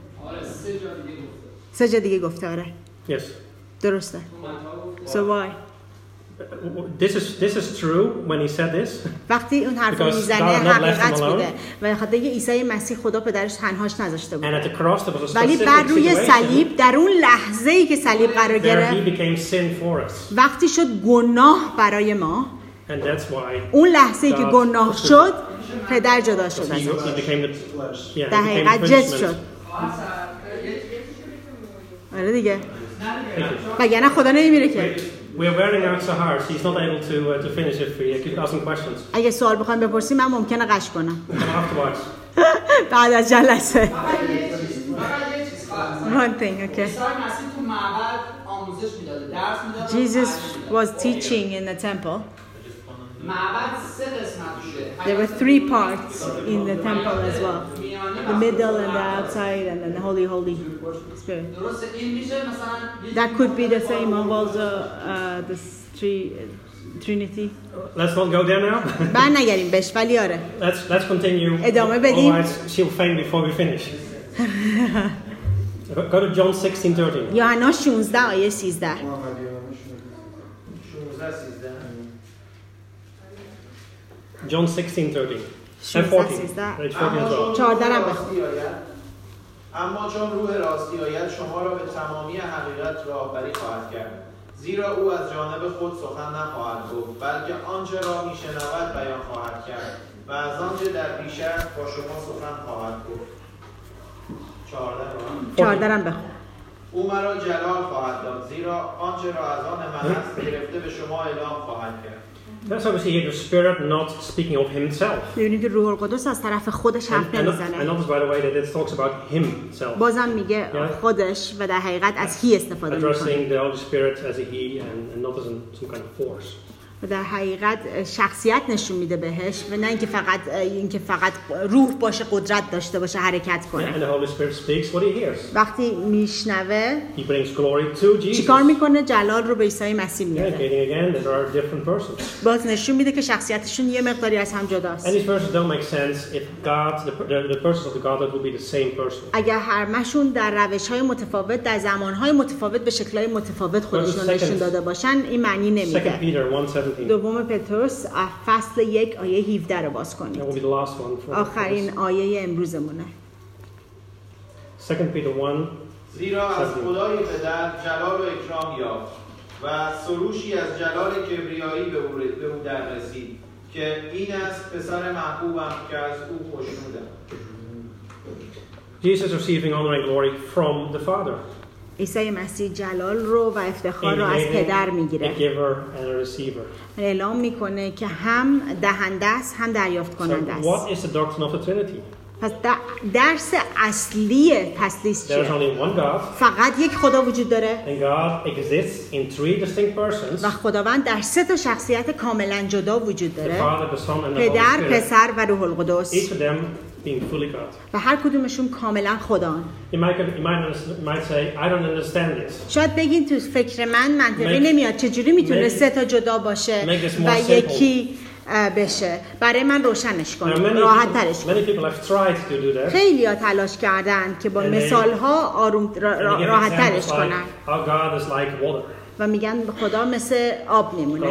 سه جا دیگه گفته آره. Yes. درسته. So why? This is true when he said this. وقتی اون حرف رو میزنه حقیقت بوده و خاطر اینکه عیسی مسیح خدا پدرش تنهاش نذاشته بود. ولی بر روی صلیب در اون لحظه‌ای که صلیب قرار گرفت وقتی شد گناه برای ما. اون لحظه‌ای که گناه شد پدر جدا شد از ما. در حقیقت جسم شد. آره دیگه. وگرنه خدا نمیره که. We are wearing out Sahar. He's not able to finish it for you. Keep asking questions. اگه سوال بخوام بپرسیم من ممکنه قش کنم. Afterwards. بعد از جلسه. One thing, okay. Jesus was teaching in the temple. There were 3 parts in the temple as well. the middle and the outside and then the holy spirit. That could be the same of also the Trinity. Let's not go there now. برنگردیم بهش ولی آره. Let's continue. ادامه بدیم. Otherwise she'll faint before we finish. Go to John 16:13. یوحنا 16 آیه 13. John 16:13. 14 هم بخون. اما چون روح راستی آید شما را به تمامی حقیقت راهبری خواهد کرد. زیرا او از جانب خود سخن نخواهد گفت بلکه آنچه را میشنود بیان خواهد کرد و از آنچه در پیش است با شما سخن خواهد گفت. 14 هم بخون. او مرا جلال خواهد داد زیرا آنچه را از آن من است گرفته به شما اعلام خواهد کرد. That's obviously the Spirit not speaking of himself. می‌بینید روح القدس از طرف خودش حرف نمیزنه. And notice by the way that it talks about himself. بازم میگه خودش و در حقیقت از he استفاده می‌کنه. Addressing the Holy Spirit as a he and not as some kind of force. و در حقیقت شخصیت نشون میده بهش و نه اینکه فقط روح باشه قدرت داشته باشه حرکت کنه. And the Holy Spirit speaks what he hears. وقتی میشنوه he brings glory to Jesus. چیکار میکنه؟ جلال رو به عیسی مسیح میاره. Again there are different persons. باز نشون میده که شخصیتشون یه مقداری از هم جداست. And these persons don't make sense if God the persons of the Godhead would be the same person. اگر هر مشون در روش‌های متفاوت در زمان‌های متفاوت به شکل‌های متفاوت خودشون نشون داده باشن این معنی نمیده. دوم پتروس فصل 1 آیه 17 رو باز کنید. آخرین آیه امروزمونه. 2 Peter 1 زیرا از خدای پدر جلال و اکرام یافت و سروشی از جلال کبریایی به او در رسید که این است پسر محبوبم که از او خوشنودم. Jesus receiving honor and glory from the Father. عیسی مسیح جلال رو و افتخار رو از پدر میگیره. اعلام میکنه که هم دهنده است هم دریافت کننده است. What is the doctrine of the Trinity? پس درس اصلی تثلیث چیه؟ فقط یک خدا وجود داره. And God exists in three distinct persons. و خداوند در سه تا شخصیت کاملا جدا وجود داره. The Father, the Son, and the پدر، Holy Spirit. پسر و روح القدس. Each of them being fully God. و هر کدومشون کاملا خدان. You might say, I don't understand this. شاید بگین تو فکر من منطقی نمیاد چجوری میتونه سه تا جدا باشه و یکی بشه. برای من روشنش کنم، راحت ترش کنم. خیلی ها تلاش کردن که با مثال ها راحت ترش کنن و میگن خدا مثل آب میمونه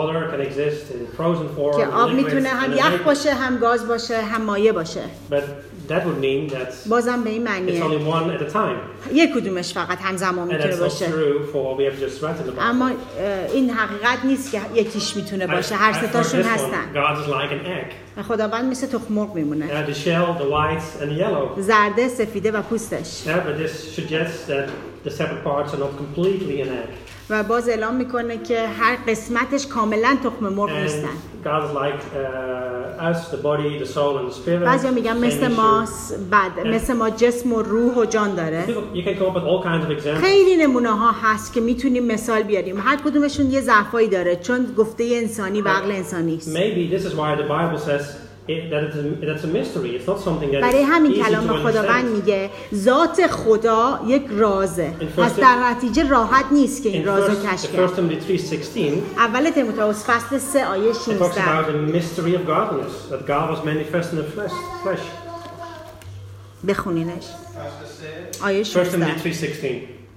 که آب میتونه هم یخ باشه هم گاز باشه هم مایع باشه. That would mean that بازم به این معنیه it's only one at a time. یک کدومش فقط همزمان میتونه باشه. اما این حقیقت نیست که یکیش میتونه باشه. هر سه تاشون هستن. God is like an egg. خداوند مثل تخم مرغ میمونه. The shell, the white and the yellow. زرده، سفیده و پوستش. But this suggests that the separate parts are not completely an egg. و باز اعلام میکنه که هر قسمتش کاملا تخم مرغ نیستن. God is like us, the body, the soul and the spirit. بعضیا میگن مثل ماست، مثل ما جسم و روح و جان داره. You can come up with all kinds of examples. خیلی نمونه ها هست که میتونیم مثال بیاریم. هر کدومشون یه ضعفایی داره چون گفته انسانی و عقل انسانی است. Maybe this is why the Bible says that's a mystery. It's not something that برای همین کلام خداوند میگه ذات خدا یک رازه. پس در نتیجه راحت نیست که این راز رو کشف کنیم. اول تیموتائوس فصل 3 آیه 16 بخونینش. آیه 16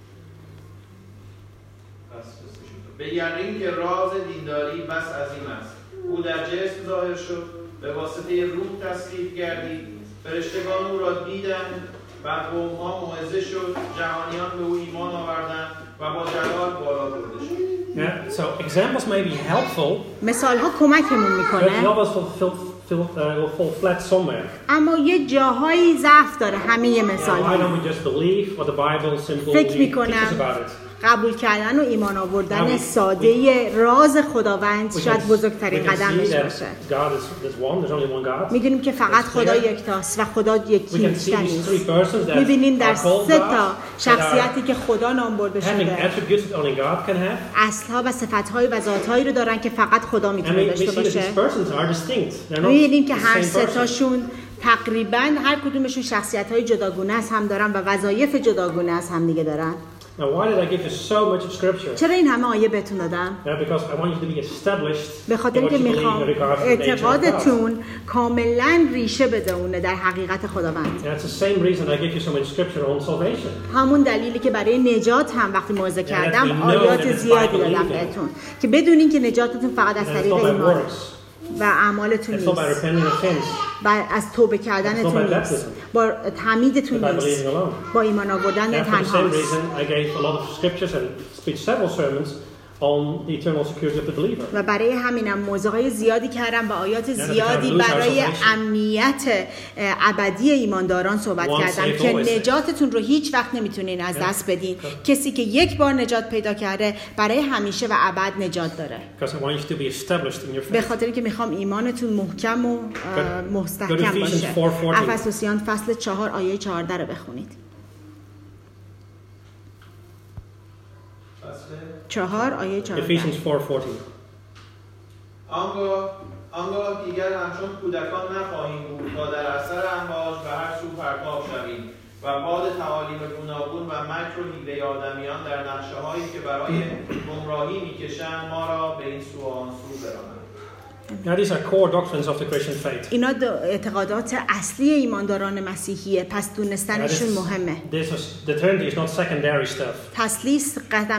به یقین که راز دینداری بس عظیم است. او در جسم ظاهر شد، به واسطه روح تصدیق گردید، فرشتگان او را دیدند، بر قوم‌ها موعظه شد، جهانیان به او ایمان آوردند و با جلال بالا برده شد. Yeah, so examples may be helpful. مثال ها کمکمون میکنه. Will fall flat somewhere. اما یه جاهایی ضعف داره همه مثال ها. Why don't we just believe what the Bible simply teaches about it? قبول کردن و ایمان آوردن ساده راز خداوند شاید بزرگترین قدمش باشه. میدونیم که فقط خدا یکتاست و خدا یکی نیست. میبینیم در سه تا شخصیتی که خدا نام برده شده اصلها و صفتهای و ذاتهایی رو دارن که فقط خدا میتونه داشته باشه. میبینیم که هر سه تاشون تقریبا هر کدومشون شخصیت‌های جداگونه از هم دارن و وظایف جداگونه از هم دیگه دارن. Now, why did I give you so much of scripture? چرا این همه آیه بهتون دادم؟ Because I want you to be established. به خاطر اینکه میخوام اعتقادتون کاملا ریشه بدونه در حقیقت خداوند. That's the same reason I give you so much scripture on salvation. همون دلیلی که برای نجات هم وقتی موعظه کردم آیات زیادی دادم بهتون که بدونین که نجاتتون فقط از طریق ایمان و اعمالتون نیست. و از توبه کردنتون نیست. با تعمیدتون نیست. با ایمان آوردن تنهاست. و برای همینم موضوعهای زیادی کردم و آیات زیادی برای امنیت ابدی ایمانداران صحبت کردم که نجاتتون رو هیچ وقت نمیتونین از دست بدین. کسی که یک بار نجات پیدا کرده برای همیشه و ابد نجات داره. به خاطر اینکه میخوام ایمانتون محکم و مستحکم باشه. افسوسیان فصل 4 آیه 14 رو بخونید. 4 آیه 14. Ephesians 4:14. آنگاه دیگر همچون کودکان نخواهیم بود تا در اثر امواج و هر سو پرتاب شویم و باد تعالیم گوناگون و مکر و حیله آدمیان در نقشه هایی که برای گمراهی میکشند ما را به این سو و آن سو برانند. Now these are core doctrines of the Christian faith. اینا اعتقادات اصلی ایمانداران مسیحیه، پس دونستنشون مهمه. The Trinity is not secondary stuff. تثلیث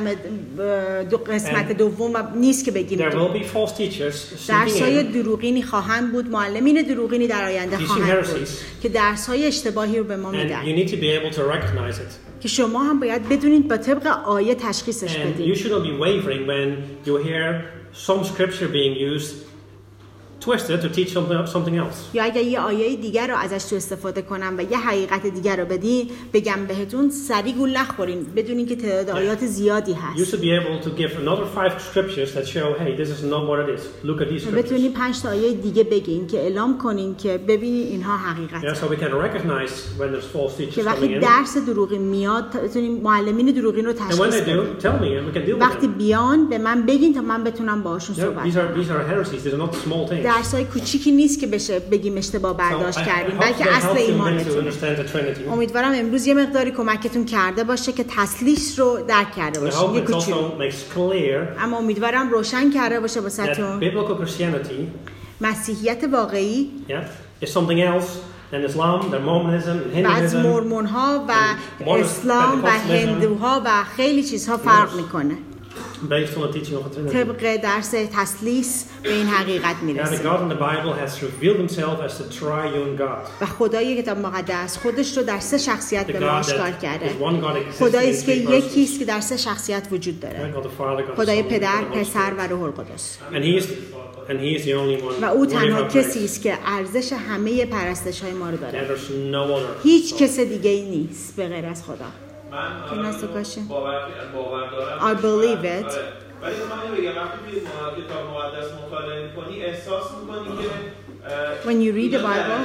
قسمت دوم نیست که بگیم. There will be false teachers. درس‌های دروغینی خواهند بود، معلمین دروغینی در آینده خواهند بود که درس‌های اشتباهی رو به ما میدن. You need to be able to recognize it. که شما هم باید بدونید با طبق آیه تشخیصش بدید. You should not be wavering when you hear some scripture being used twisted to teach something else. یا اگه یه آیه دیگر رو ازش تو استفاده کنم و یه حقیقت دیگر رو بدین بگم بهتون سری گول نخورین، بدونین که تعداد آیات زیادی هست. You should be able to give another 5 scriptures that show hey this is not what it is. Look at these scriptures. بتونین 5 تا آیه دیگه بگین که اعلام کنین که ببینین اینها حقیقته. Yeah, so we can recognize when there's false teachers coming in. که وقتی درس دروغی میاد بتونین معلمین دروغین رو تشخیص بدین. And when they do, tell me and we can deal with them. وقتی بیان به من بگین تا من بتونم باهاشون صحبت کنم. These are heresies. These are not small things. درسای کوچیکی نیست که بشه بگیم اشتباه برداشت کردیم، بلکه اصل ایمانتون. امیدوارم امروز یه مقداری کمکتون کرده باشه که تثلیث رو درک کرده باشین. یه کوچولو. اما امیدوارم روشن کرده باشه واسهتون. مسیحیت واقعی is something else than Islam, than Mormonism, and Hinduism. بعض مورمون‌ها و اسلام و هندوها و خیلی چیزها فرق میکنه. Based on the teaching of the Trinity. طبق درس تثلیث به این حقیقت میرسه. God in the Bible has revealed himself as the triune God. و خدای کتاب مقدس خودش رو در 3 شخصیت به ما آشکار کرده. خدایی است که یکی است که در 3 شخصیت وجود داره. خدای پدر، پسر و روح القدس. And he is the only one. و او تنها کسی است که ارزش همه پرستش‌های ما رو داره. هیچ کس دیگه‌ای نیست به غیر از خدا. من باور دارم. I believe it. ولی من میگم وقتی کتاب مقدس مطالعه می‌کنی احساس می‌کنی که when you read the Bible,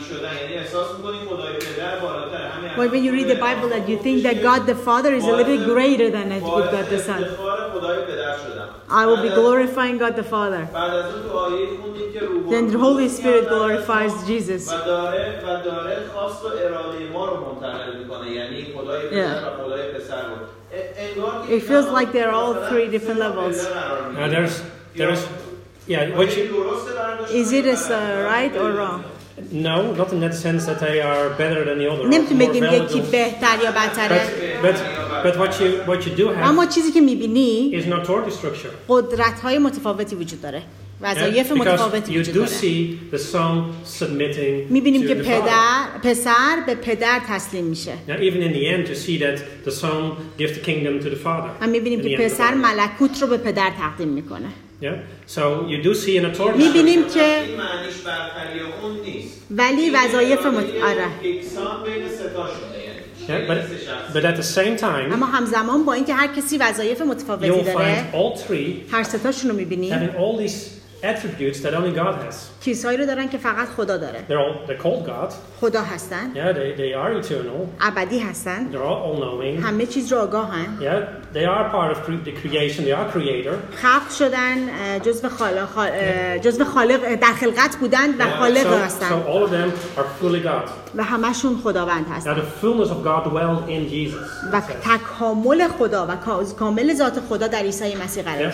when you read the Bible that you think that God the Father is a little greater than God the Son. I will be glorifying God the Father. Then the Holy Spirit glorifies Jesus. Yeah. It feels like they're all 3 different levels. Is it right or wrong? No, not in that sense that they are better than the other. نمیتونیم بگیم یکی بهتر یا بدتره. But what you do have. اما چیزی که می‌بینی is an authority structure. قدرت‌های متفاوتی وجود داره. وظایف متفاوتی وجود داره. You do see the son submitting. می‌بینیم که پسر به پدر تسلیم میشه. Now even in the end you see that the son gives the kingdom to the father. هم می‌بینیم که پسر ملکوت رو به پدر تقدیم میکنه. Yeah. So you do see an authority. می‌بینیم که این معنیش برتری اون نیست. ولی وظایف آره. But at the same time, اما همزمان با اینکه هر کسی وظایف متفاوتی داره، هر سه تاشون رو می‌بینیم having all these attributes that only God has. چیزهایی رو دارن که فقط خدا داره. They're called God. خدا هستن. Yeah, they are eternal. ابدی هستن. They're all knowing. همه چیز رو آگاهن. Yeah, they are part of the creation. They are creator. خلق شدن، جزو خالق در خلقت بودن و خالق هستن. So all of them are fully God. و همشون خداوند هستن. Now the fullness of God dwelled in Jesus. و تکامل خدا و کامل ذات خدا در عیسی مسیح قرار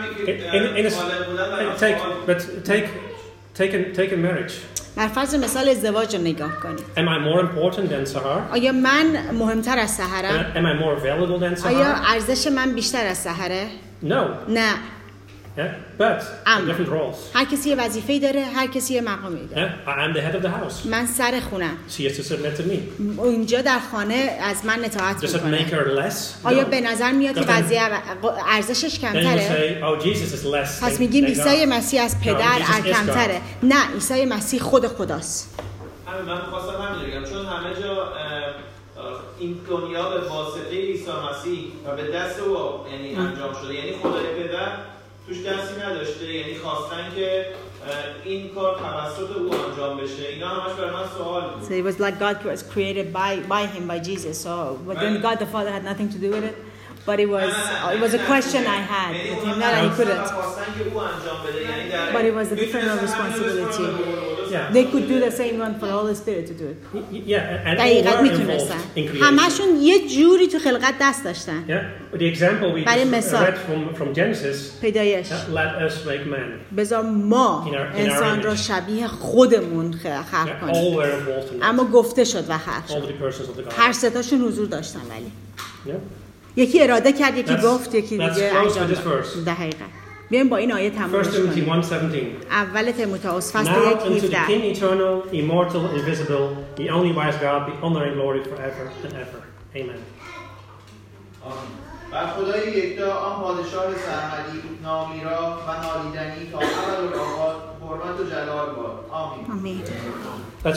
گرفت. Take a marriage. بر فرض مثال ازدواج رو نگاه کنید. Am I more important than Sahar? آیا من مهمتر از سحرم؟ Am I more valuable than Sahar? آیا ارزش من بیشتر از سحره؟ No. نه. Yeah, but different roles. هر کسی یه وظیفه‌ای داره، هر کسی یه مقامی داره. Yeah, I am the head of the house. من سر خونم. She has to submit to me. اینجا در خانه از من اطاعت میکنه. Does it make her less? آیا به نظر میاد که ارزشش کمتره؟ Oh, Jesus is less. پس میگیم عیسی مسیح از پدر کمتره. نه، عیسی مسیح خود خداست. من خواستم همین بگم، چون همه جا این دنیا به واسطه عیسی مسیح و به دست او یعنی انجام شده، یعنی خدای پدر توش دستی نداشته، یعنی خواستن که این کار توسط او انجام بشه. اینا همش برای من سوال بود. So it was like God was created by him, by Jesus. So but then God the Father had nothing to do with it. But it was a question I had with him that he couldn't. But it was a different responsibility. Yeah. They could do the same one for the Holy Spirit to do it. Yeah, and دقیقاً میتونستن. همشون یه جوری تو خلقت دست داشتن. Yeah, the example we read from Genesis. پیدایش. Let us make man. بذار ما انسان را شبیه خودمون خلق کنیم. اما گفته شد و خلق شد. هر سه تاشون حضور داشتن ولی. یکی اراده کرد، یکی گفت، یکی دیگه انجام داد. دقیقاً. بیایم با این آیه تمومش کنیم. اول تیموتائوس فصل 1:17. To the King eternal, immortal, invisible, the only wise God, be honor and glory forever and ever. Amen. بر خدای یکتا آن پادشاه سرمدی نامیرا و نالیدنی تا ابدالآباد حرمت و جلال باد. آمین. آمین.